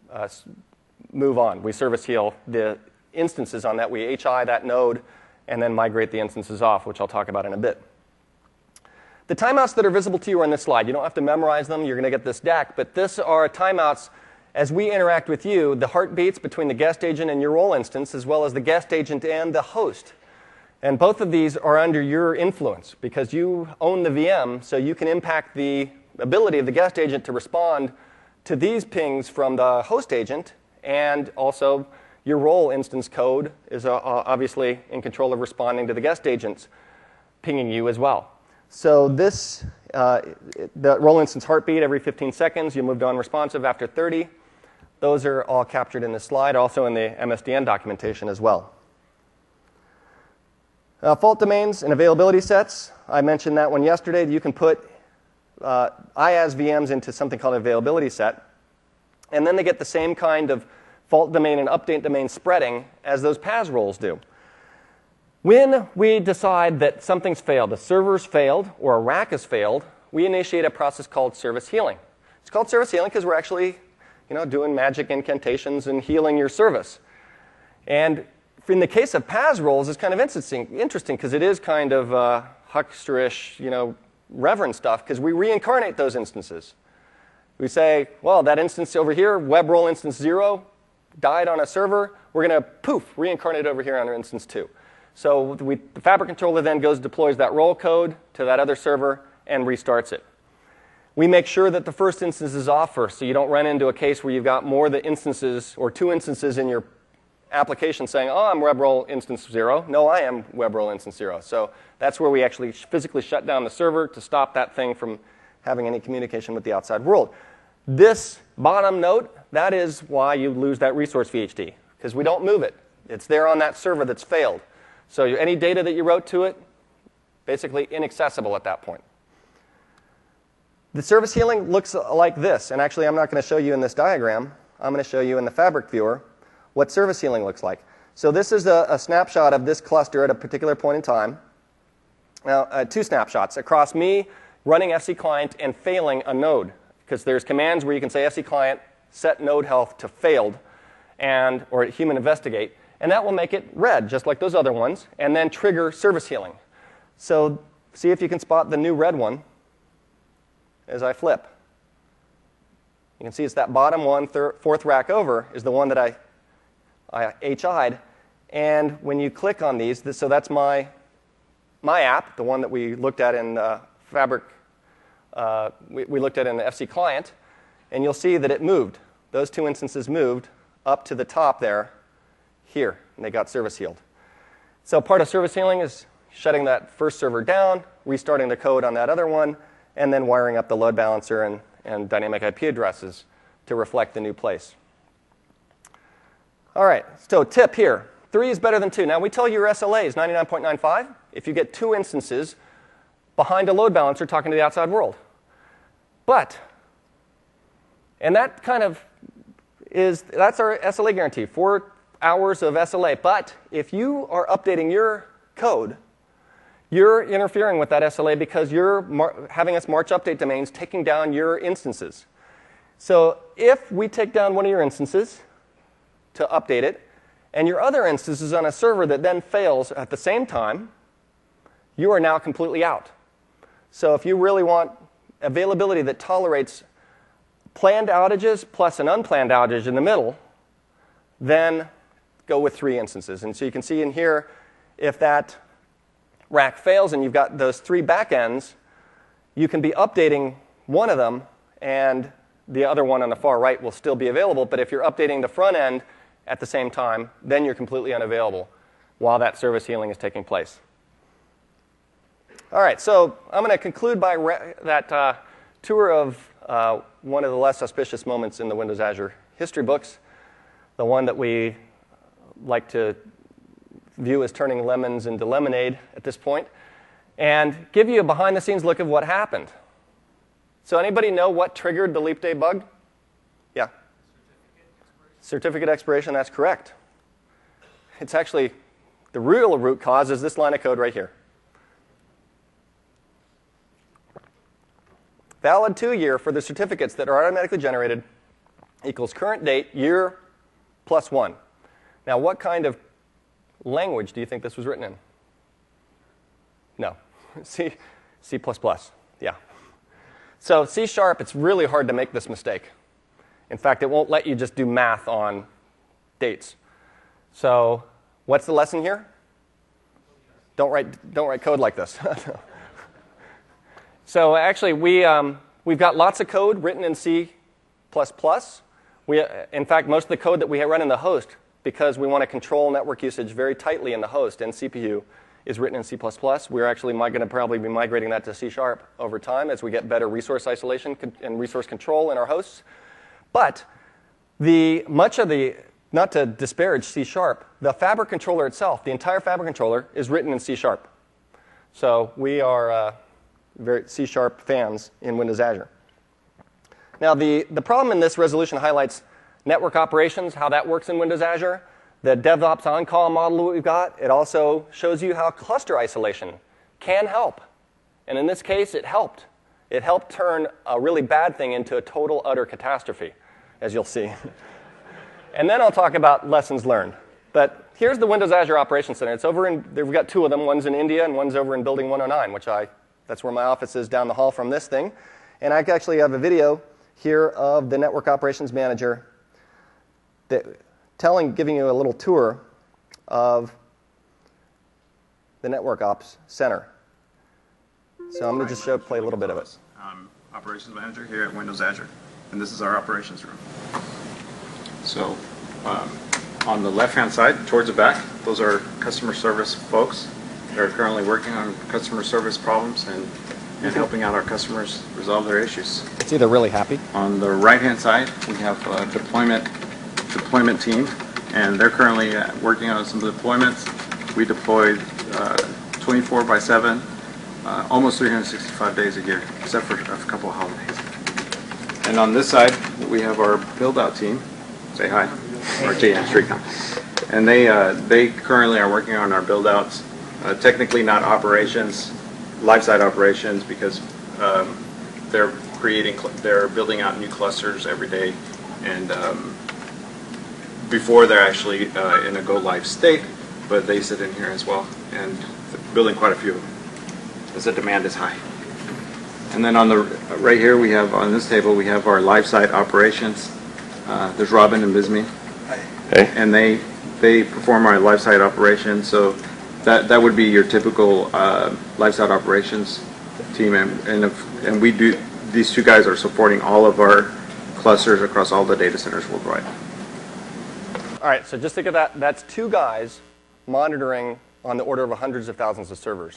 move on. We service heal the instances on that. We HI that node, and then migrate the instances off, which I'll talk about in a bit. The timeouts that are visible to you are on this slide. You don't have to memorize them. You're going to get this DAC. But this are timeouts as we interact with you, the heartbeats between the guest agent and your role instance, as well as the guest agent and the host. And both of these are under your influence because you own the VM, so you can impact the ability of the guest agent to respond to these pings from the host agent, and also your role instance code is obviously in control of responding to the guest agents pinging you as well. So this, the role instance heartbeat every 15 seconds, you moved on responsive after 30. Those are all captured in this slide, also in the MSDN documentation as well. Fault domains and availability sets. I mentioned that one yesterday. You can put IaaS VMs into something called availability set, and then they get the same kind of fault domain and update domain spreading as those PaaS roles do. When we decide that something's failed, a server's failed or a rack has failed, we initiate a process called service healing. It's called service healing because we're actually doing magic incantations and healing your service. And in the case of PaaS roles, it's kind of interesting because it is kind of hucksterish, reverend stuff, because we reincarnate those instances. We say, well, that instance over here, web role instance 0, died on a server. We're going to, poof, reincarnate over here on our instance 2. So the Fabric Controller then deploys that role code to that other server and restarts it. We make sure that the first instance is off first, so you don't run into a case where you've got more the instances or 2 instances in your application saying, oh, I'm web role instance 0. No, I am web role instance 0. So that's where we actually physically shut down the server to stop that thing from having any communication with the outside world. This bottom note, that is why you lose that resource VHD, because we don't move it. It's there on that server that's failed. So any data that you wrote to it, basically inaccessible at that point. The service healing looks like this. And actually, I'm not going to show you in this diagram. I'm going to show you in the Fabric viewer what service healing looks like. So this is a snapshot of this cluster at a particular point in time. Now, 2 snapshots across me running FC client and failing a node, because there's commands where you can say FC client set node health to failed or human investigate, and that will make it red, just like those other ones, and then trigger service healing. So see if you can spot the new red one as I flip. You can see it's that bottom one, fourth rack over, is the one that I HI'd. And when you click on these, so that's my app, the one that we looked at in Fabric, we looked at in the FC client, and you'll see that it moved. Those 2 instances moved up to the top there, here, and they got service healed. So part of service healing is shutting that first server down, restarting the code on that other one, and then wiring up the load balancer and dynamic IP addresses to reflect the new place. All right, so tip here. 3 is better than 2. Now, we tell you your SLA is 99.95 if you get 2 instances behind a load balancer talking to the outside world. But, and that kind of that's our SLA guarantee, 4 hours of SLA. But if you are updating your code, you're interfering with that SLA because you're having us march update domains taking down your instances. So if we take down one of your instances to update it, and your other instance is on a server that then fails at the same time, you are now completely out. So if you really want availability that tolerates planned outages plus an unplanned outage in the middle, then go with 3 instances. And so you can see in here, if that rack fails and you've got those 3 backends, you can be updating one of them, and the other one on the far right will still be available. But if you're updating the front end at the same time, then you're completely unavailable while that service healing is taking place. All right, so I'm going to conclude by that tour of one of the less auspicious moments in the Windows Azure history books, the one that we like to view as turning lemons into lemonade at this point, and give you a behind-the-scenes look of what happened. So anybody know what triggered the leap day bug? Yeah? Certificate expiration, that's correct. It's actually, the real root cause is this line of code right here. Valid to year for the certificates that are automatically generated equals current date, year, plus 1. Now, what kind of language do you think this was written in? No. C++. Yeah. So C#, it's really hard to make this mistake. In fact, it won't let you just do math on dates. So what's the lesson here? Don't write code like this. So actually, we've got lots of code written in C++. In fact, most of the code that we run in the host, because we want to control network usage very tightly in the host and CPU, is written in C++. We're actually going to probably be migrating that to C# over time as we get better resource isolation and resource control in our hosts. But not to disparage C#, the Fabric controller itself, the entire Fabric controller, is written in C#. So we are very C# fans in Windows Azure. Now, the problem in this resolution highlights network operations, how that works in Windows Azure, the DevOps on-call model that we've got. It also shows you how cluster isolation can help. And in this case, it helped. It helped turn a really bad thing into a total, utter catastrophe, as you'll see. And then I'll talk about lessons learned. But here's the Windows Azure Operations Center. It's over in, we've got 2 of them. One's in India and one's over in Building 109, that's where my office is down the hall from this thing. And I actually have a video here of the Network Operations Manager giving you a little tour of the Network Ops Center. So I'm going to just play a little bit of it. I'm Operations Manager here at Windows Azure, and this is our operations room. So On the left-hand side, towards the back, those are customer service folks that are currently working on customer service problems and helping out our customers resolve their issues. It's either really happy. On the right-hand side, we have a deployment team, and they're currently working on some deployments. We deployed 24/7, almost 365 days a year, except for a couple of holidays. And on this side, we have our build-out team. Say hi. RJ and Shrikant. And they currently are working on our build-outs. Technically not operations, live-site operations, because they're building out new clusters every day, and before they're actually in a go-live state, but they sit in here as well, and building quite a few as the demand is high. And then on the right here, we have on this table we have our live-site operations. There's Robin and Bismi. Hey. And they perform our live-site operations, so that would be your typical live-site operations team, and we do. These two guys are supporting all of our clusters across all the data centers worldwide. All right, so just think of that. That's two guys monitoring on the order of hundreds of thousands of servers.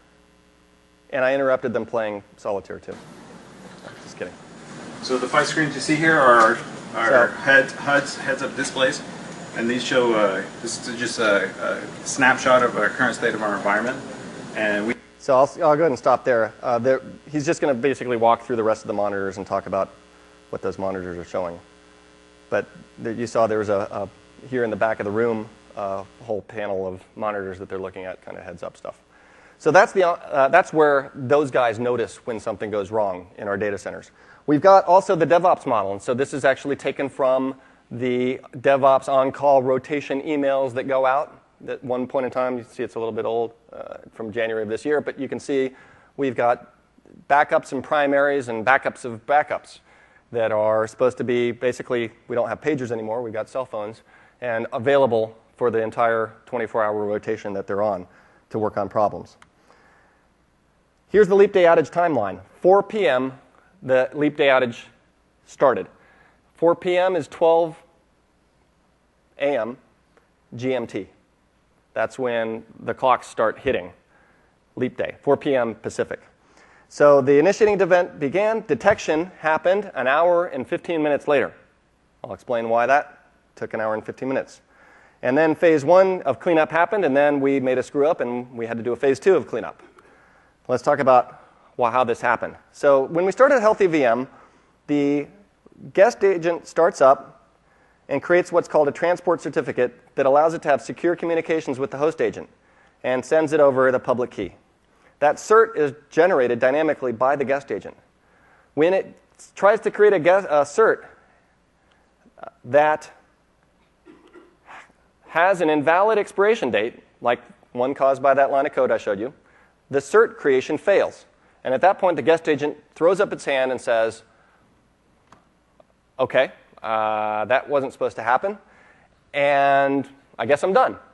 And I interrupted them playing solitaire too. Just kidding. So the 5 screens you see here are our heads-up displays, and these show. This is just a snapshot of our current state of our environment, and we. So I'll go ahead and stop there. He's just going to basically walk through the rest of the monitors and talk about what those monitors are showing. But you saw there was here in the back of the room a whole panel of monitors that they're looking at, kind of heads-up stuff. So that's where those guys notice when something goes wrong in our data centers. We've got also the DevOps model, and so this is actually taken from the DevOps on-call rotation emails that go out. At one point in time, you see it's a little bit old, from January of this year, but you can see we've got backups and primaries and backups of backups that are supposed to be basically, we don't have pagers anymore, we've got cell phones, and available for the entire 24-hour rotation that they're on to work on problems. Here's the leap day outage timeline. 4 p.m., the leap day outage started. 4 p.m. is 12 a.m. GMT. That's when the clocks start hitting leap day, 4 p.m. Pacific. So the initiating event began. Detection happened an hour and 15 minutes later. I'll explain why that took an hour and 15 minutes. And then phase 1 of cleanup happened, and then we made a screw up, and we had to do a phase 2 of cleanup. Let's talk about how this happened. So when we started Healthy VM, the guest agent starts up and creates what's called a transport certificate that allows it to have secure communications with the host agent and sends it over the public key. That cert is generated dynamically by the guest agent. When it tries to create a cert that has an invalid expiration date, like one caused by that line of code I showed you, the cert creation fails. And at that point, the guest agent throws up its hand and says, okay, that wasn't supposed to happen, and I guess I'm done.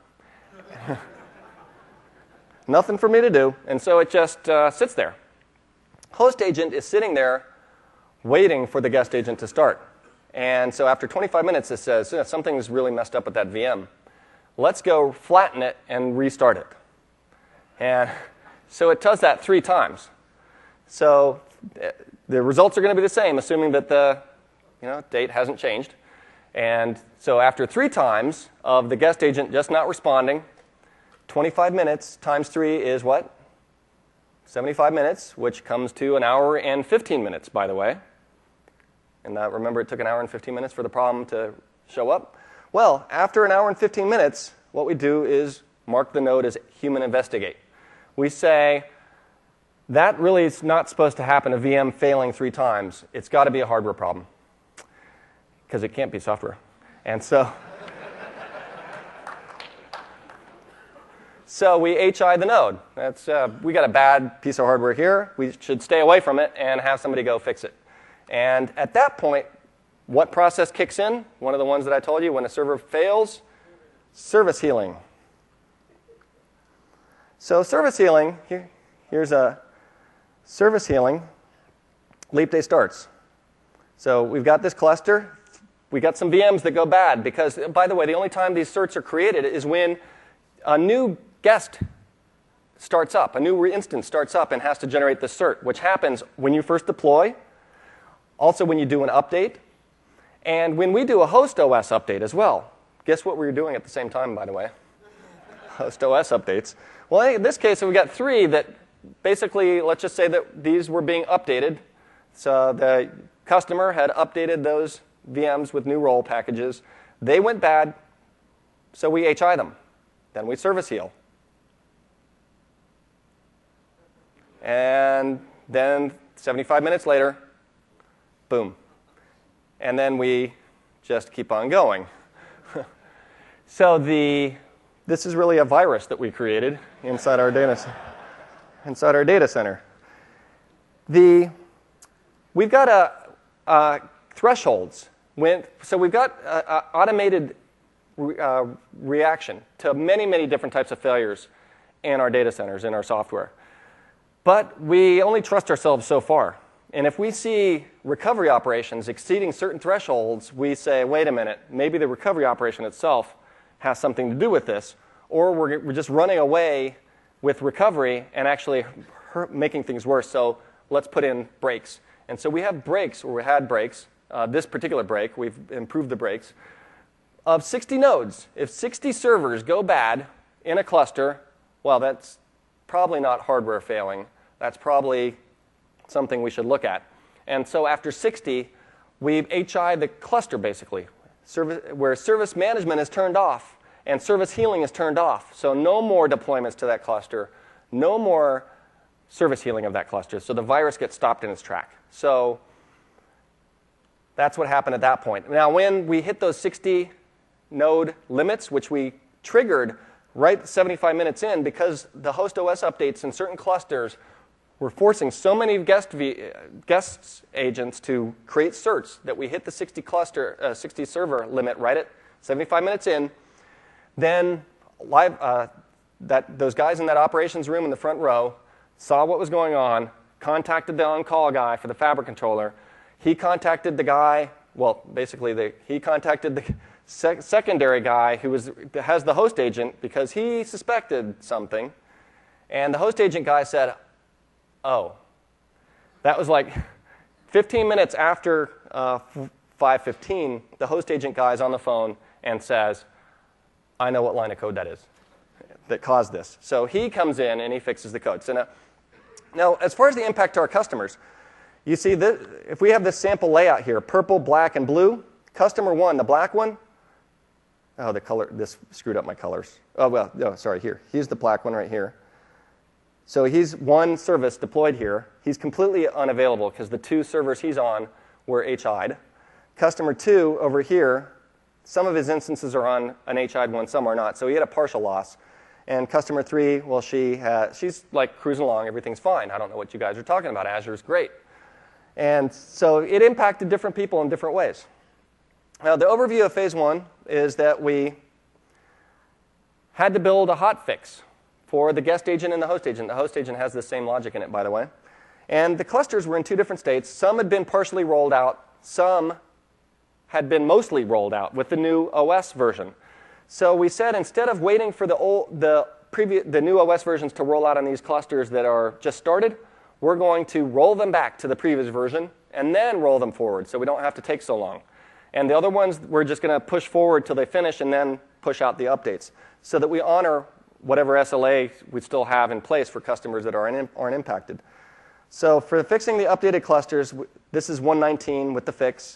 Nothing for me to do, and so it just sits there. Host agent is sitting there waiting for the guest agent to start. And so after 25 minutes, it says, something's really messed up with that VM. Let's go flatten it and restart it. And so it does that 3 times. So the results are going to be the same, assuming that the date hasn't changed. And so after 3 times of the guest agent just not responding, 25 minutes times 3 is what? 75 minutes, which comes to an hour and 15 minutes, by the way. And remember, it took an hour and 15 minutes for the problem to show up? Well, after an hour and 15 minutes, what we do is mark the node as human investigate. We say, that really is not supposed to happen, a VM failing 3 times. It's got to be a hardware problem, because it can't be software. And so we HI the node. We got a bad piece of hardware here. We should stay away from it and have somebody go fix it. And at that point, what process kicks in? One of the ones that I told you, when a server fails, service healing. So service healing, here's a service healing. Leap day starts. So we've got this cluster. we got some VMs that go bad because, by the way, the only time these certs are created is when a new guest starts up, a new instance starts up and has to generate the cert, which happens when you first deploy, also when you do an update, and when we do a host OS update as well. Guess what we were doing at the same time, by the way? Host OS updates. Well, in this case, we got 3 that basically, let's just say that these were being updated. So the customer had updated those VMs with new role packages. They went bad, so we HI them. Then we service heal. And then 75 minutes later, boom. And then we just keep on going. So this is really a virus that we created inside our data center. We've got thresholds. So we've got automated reaction to many, many different types of failures in our data centers, in our software. But we only trust ourselves so far. And if we see recovery operations exceeding certain thresholds, we say, wait a minute, maybe the recovery operation itself has something to do with this, or we're just running away with recovery and actually making things worse, so let's put in breaks. And so we have breaks, or we had breaks, this particular break, we've improved the breaks, of 60 nodes. If 60 servers go bad in a cluster, well, that's probably not hardware failing. That's probably something we should look at. And so after 60, we've HI the cluster, basically, where service management is turned off and service healing is turned off. So no more deployments to that cluster, no more service healing of that cluster. So the virus gets stopped in its track. So that's what happened at that point. Now, when we hit those 60 node limits, which we triggered right 75 minutes in, because the host OS updates in certain clusters were forcing so many guest agents to create certs that we hit the 60 server limit right at 75 minutes in. Then those guys in that operations room in the front row saw what was going on, contacted the on-call guy for the Fabric controller. He contacted the guy, well, basically he contacted the secondary guy who has the host agent because he suspected something. And the host agent guy said, oh, that was like 15 minutes after 5:15, the host agent guy is on the phone and says, I know what line of code that is that caused this. So he comes in and he fixes the code. So now, as far as the impact to our customers, you see that if we have this sample layout here, purple, black, and blue, customer 1, the black one, oh, the color, this screwed up my colors. Oh, well, no, sorry, here. Here's the black one right here. So he's one service deployed here. He's completely unavailable because the 2 servers he's on were HI'd. Customer 2 over here, some of his instances are on an HI'd one, some are not. So he had a partial loss. And customer 3, well, she's like cruising along. Everything's fine. I don't know what you guys are talking about. Azure's great. And so it impacted different people in different ways. Now, the overview of phase 1 is that we had to build a hotfix for the guest agent and the host agent. The host agent has the same logic in it, by the way. And the clusters were in 2 different states. Some had been partially rolled out. Some had been mostly rolled out with the new OS version. So we said instead of waiting for the new OS versions to roll out on these clusters that are just started, we're going to roll them back to the previous version and then roll them forward so we don't have to take so long. And the other ones, we're just going to push forward till they finish and then push out the updates so that we honor whatever SLA we still have in place for customers that aren't impacted. So for fixing the updated clusters, this is 119 with the fix.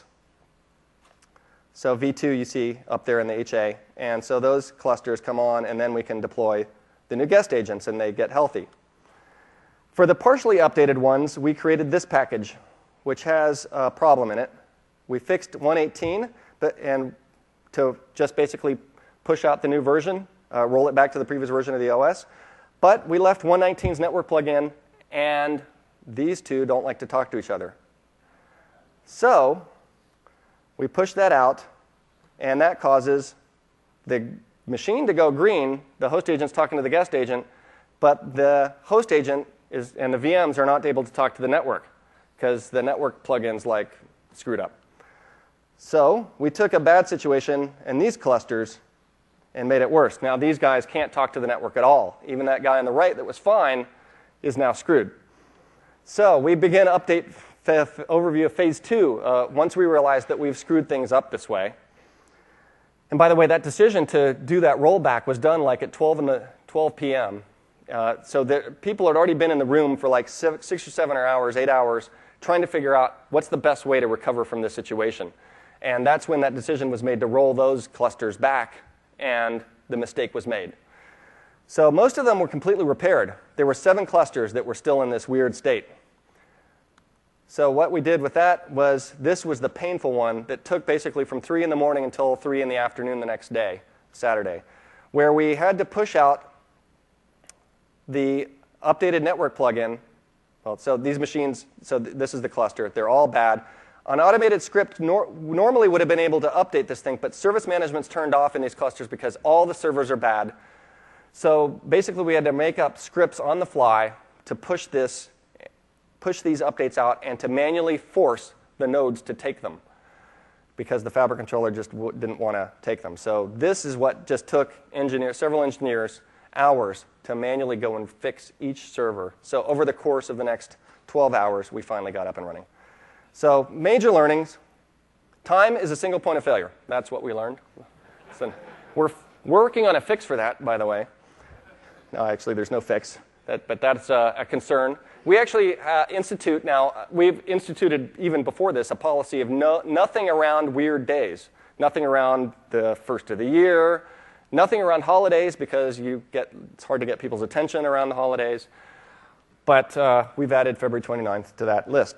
So V2 you see up there in the HA. And so those clusters come on, and then we can deploy the new guest agents, and they get healthy. For the partially updated ones, we created this package, which has a problem in it. We fixed 118, and to just basically push out the new version, roll it back to the previous version of the OS. But we left 119's network plugin, and these 2 don't like to talk to each other. So we push that out, and that causes the machine to go green. The host agent's talking to the guest agent, but the host agent and the VMs are not able to talk to the network because the network plugin's like screwed up. So we took a bad situation in these clusters and made it worse. Now these guys can't talk to the network at all. Even that guy on the right that was fine is now screwed. So we begin update overview of phase 2 once we realized that we've screwed things up this way. And by the way, that decision to do that rollback was done like at 12 p.m. So people had already been in the room for like 6 or 7 hours, 8 hours, trying to figure out what's the best way to recover from this situation. And that's when that decision was made to roll those clusters back, and the mistake was made. So most of them were completely repaired. There were 7 clusters that were still in this weird state. So what we did with that was, this was the painful one that took basically from 3 in the morning until 3 in the afternoon the next day, Saturday, where we had to push out the updated network plugin. Well, so these machines, so this is the cluster. They're all bad. An automated script normally would have been able to update this thing, but service management's turned off in these clusters because all the servers are bad. So basically, we had to make up scripts on the fly to push these updates out and to manually force the nodes to take them, because the Fabric controller just didn't want to take them. So this is what just took several engineers hours to manually go and fix each server. So over the course of the next 12 hours, we finally got up and running. So major learnings. Time is a single point of failure. That's what we learned. So we're working on a fix for that, by the way. No, actually, there's no fix. But that's a concern. We actually institute now, we've instituted even before this a policy of nothing around weird days. Nothing around the first of the year. Nothing around holidays, because it's hard to get people's attention around the holidays. But we've added February 29th to that list.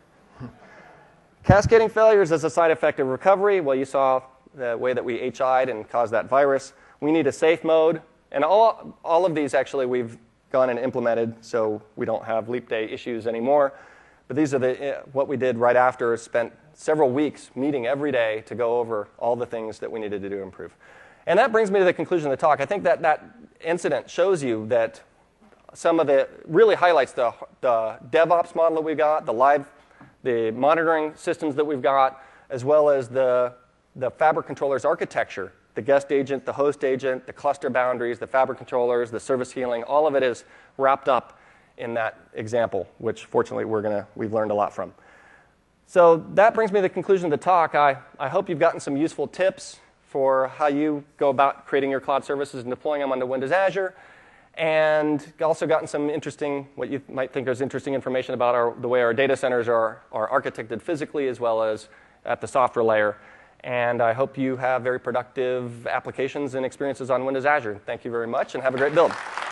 Cascading failures as a side effect of recovery. Well, you saw the way that we HI'd and caused that virus. We need a safe mode. And all of these, actually, we've gone and implemented, so we don't have leap day issues anymore. But these are what we did right after. Spent several weeks meeting every day to go over all the things that we needed to do to improve. And that brings me to the conclusion of the talk. I think that incident shows you that really highlights the DevOps model that we've got, the monitoring systems that we've got, as well as the Fabric controller's architecture, the guest agent, the host agent, the cluster boundaries, the Fabric controllers, the service healing. All of it is wrapped up in that example, which fortunately we've learned a lot from. So that brings me to the conclusion of the talk. I hope you've gotten some useful tips for how you go about creating your cloud services and deploying them onto Windows Azure, and also gotten some interesting, what you might think is interesting information about the way our data centers are architected physically as well as at the software layer. And I hope you have very productive applications and experiences on Windows Azure. Thank you very much, and have a great build.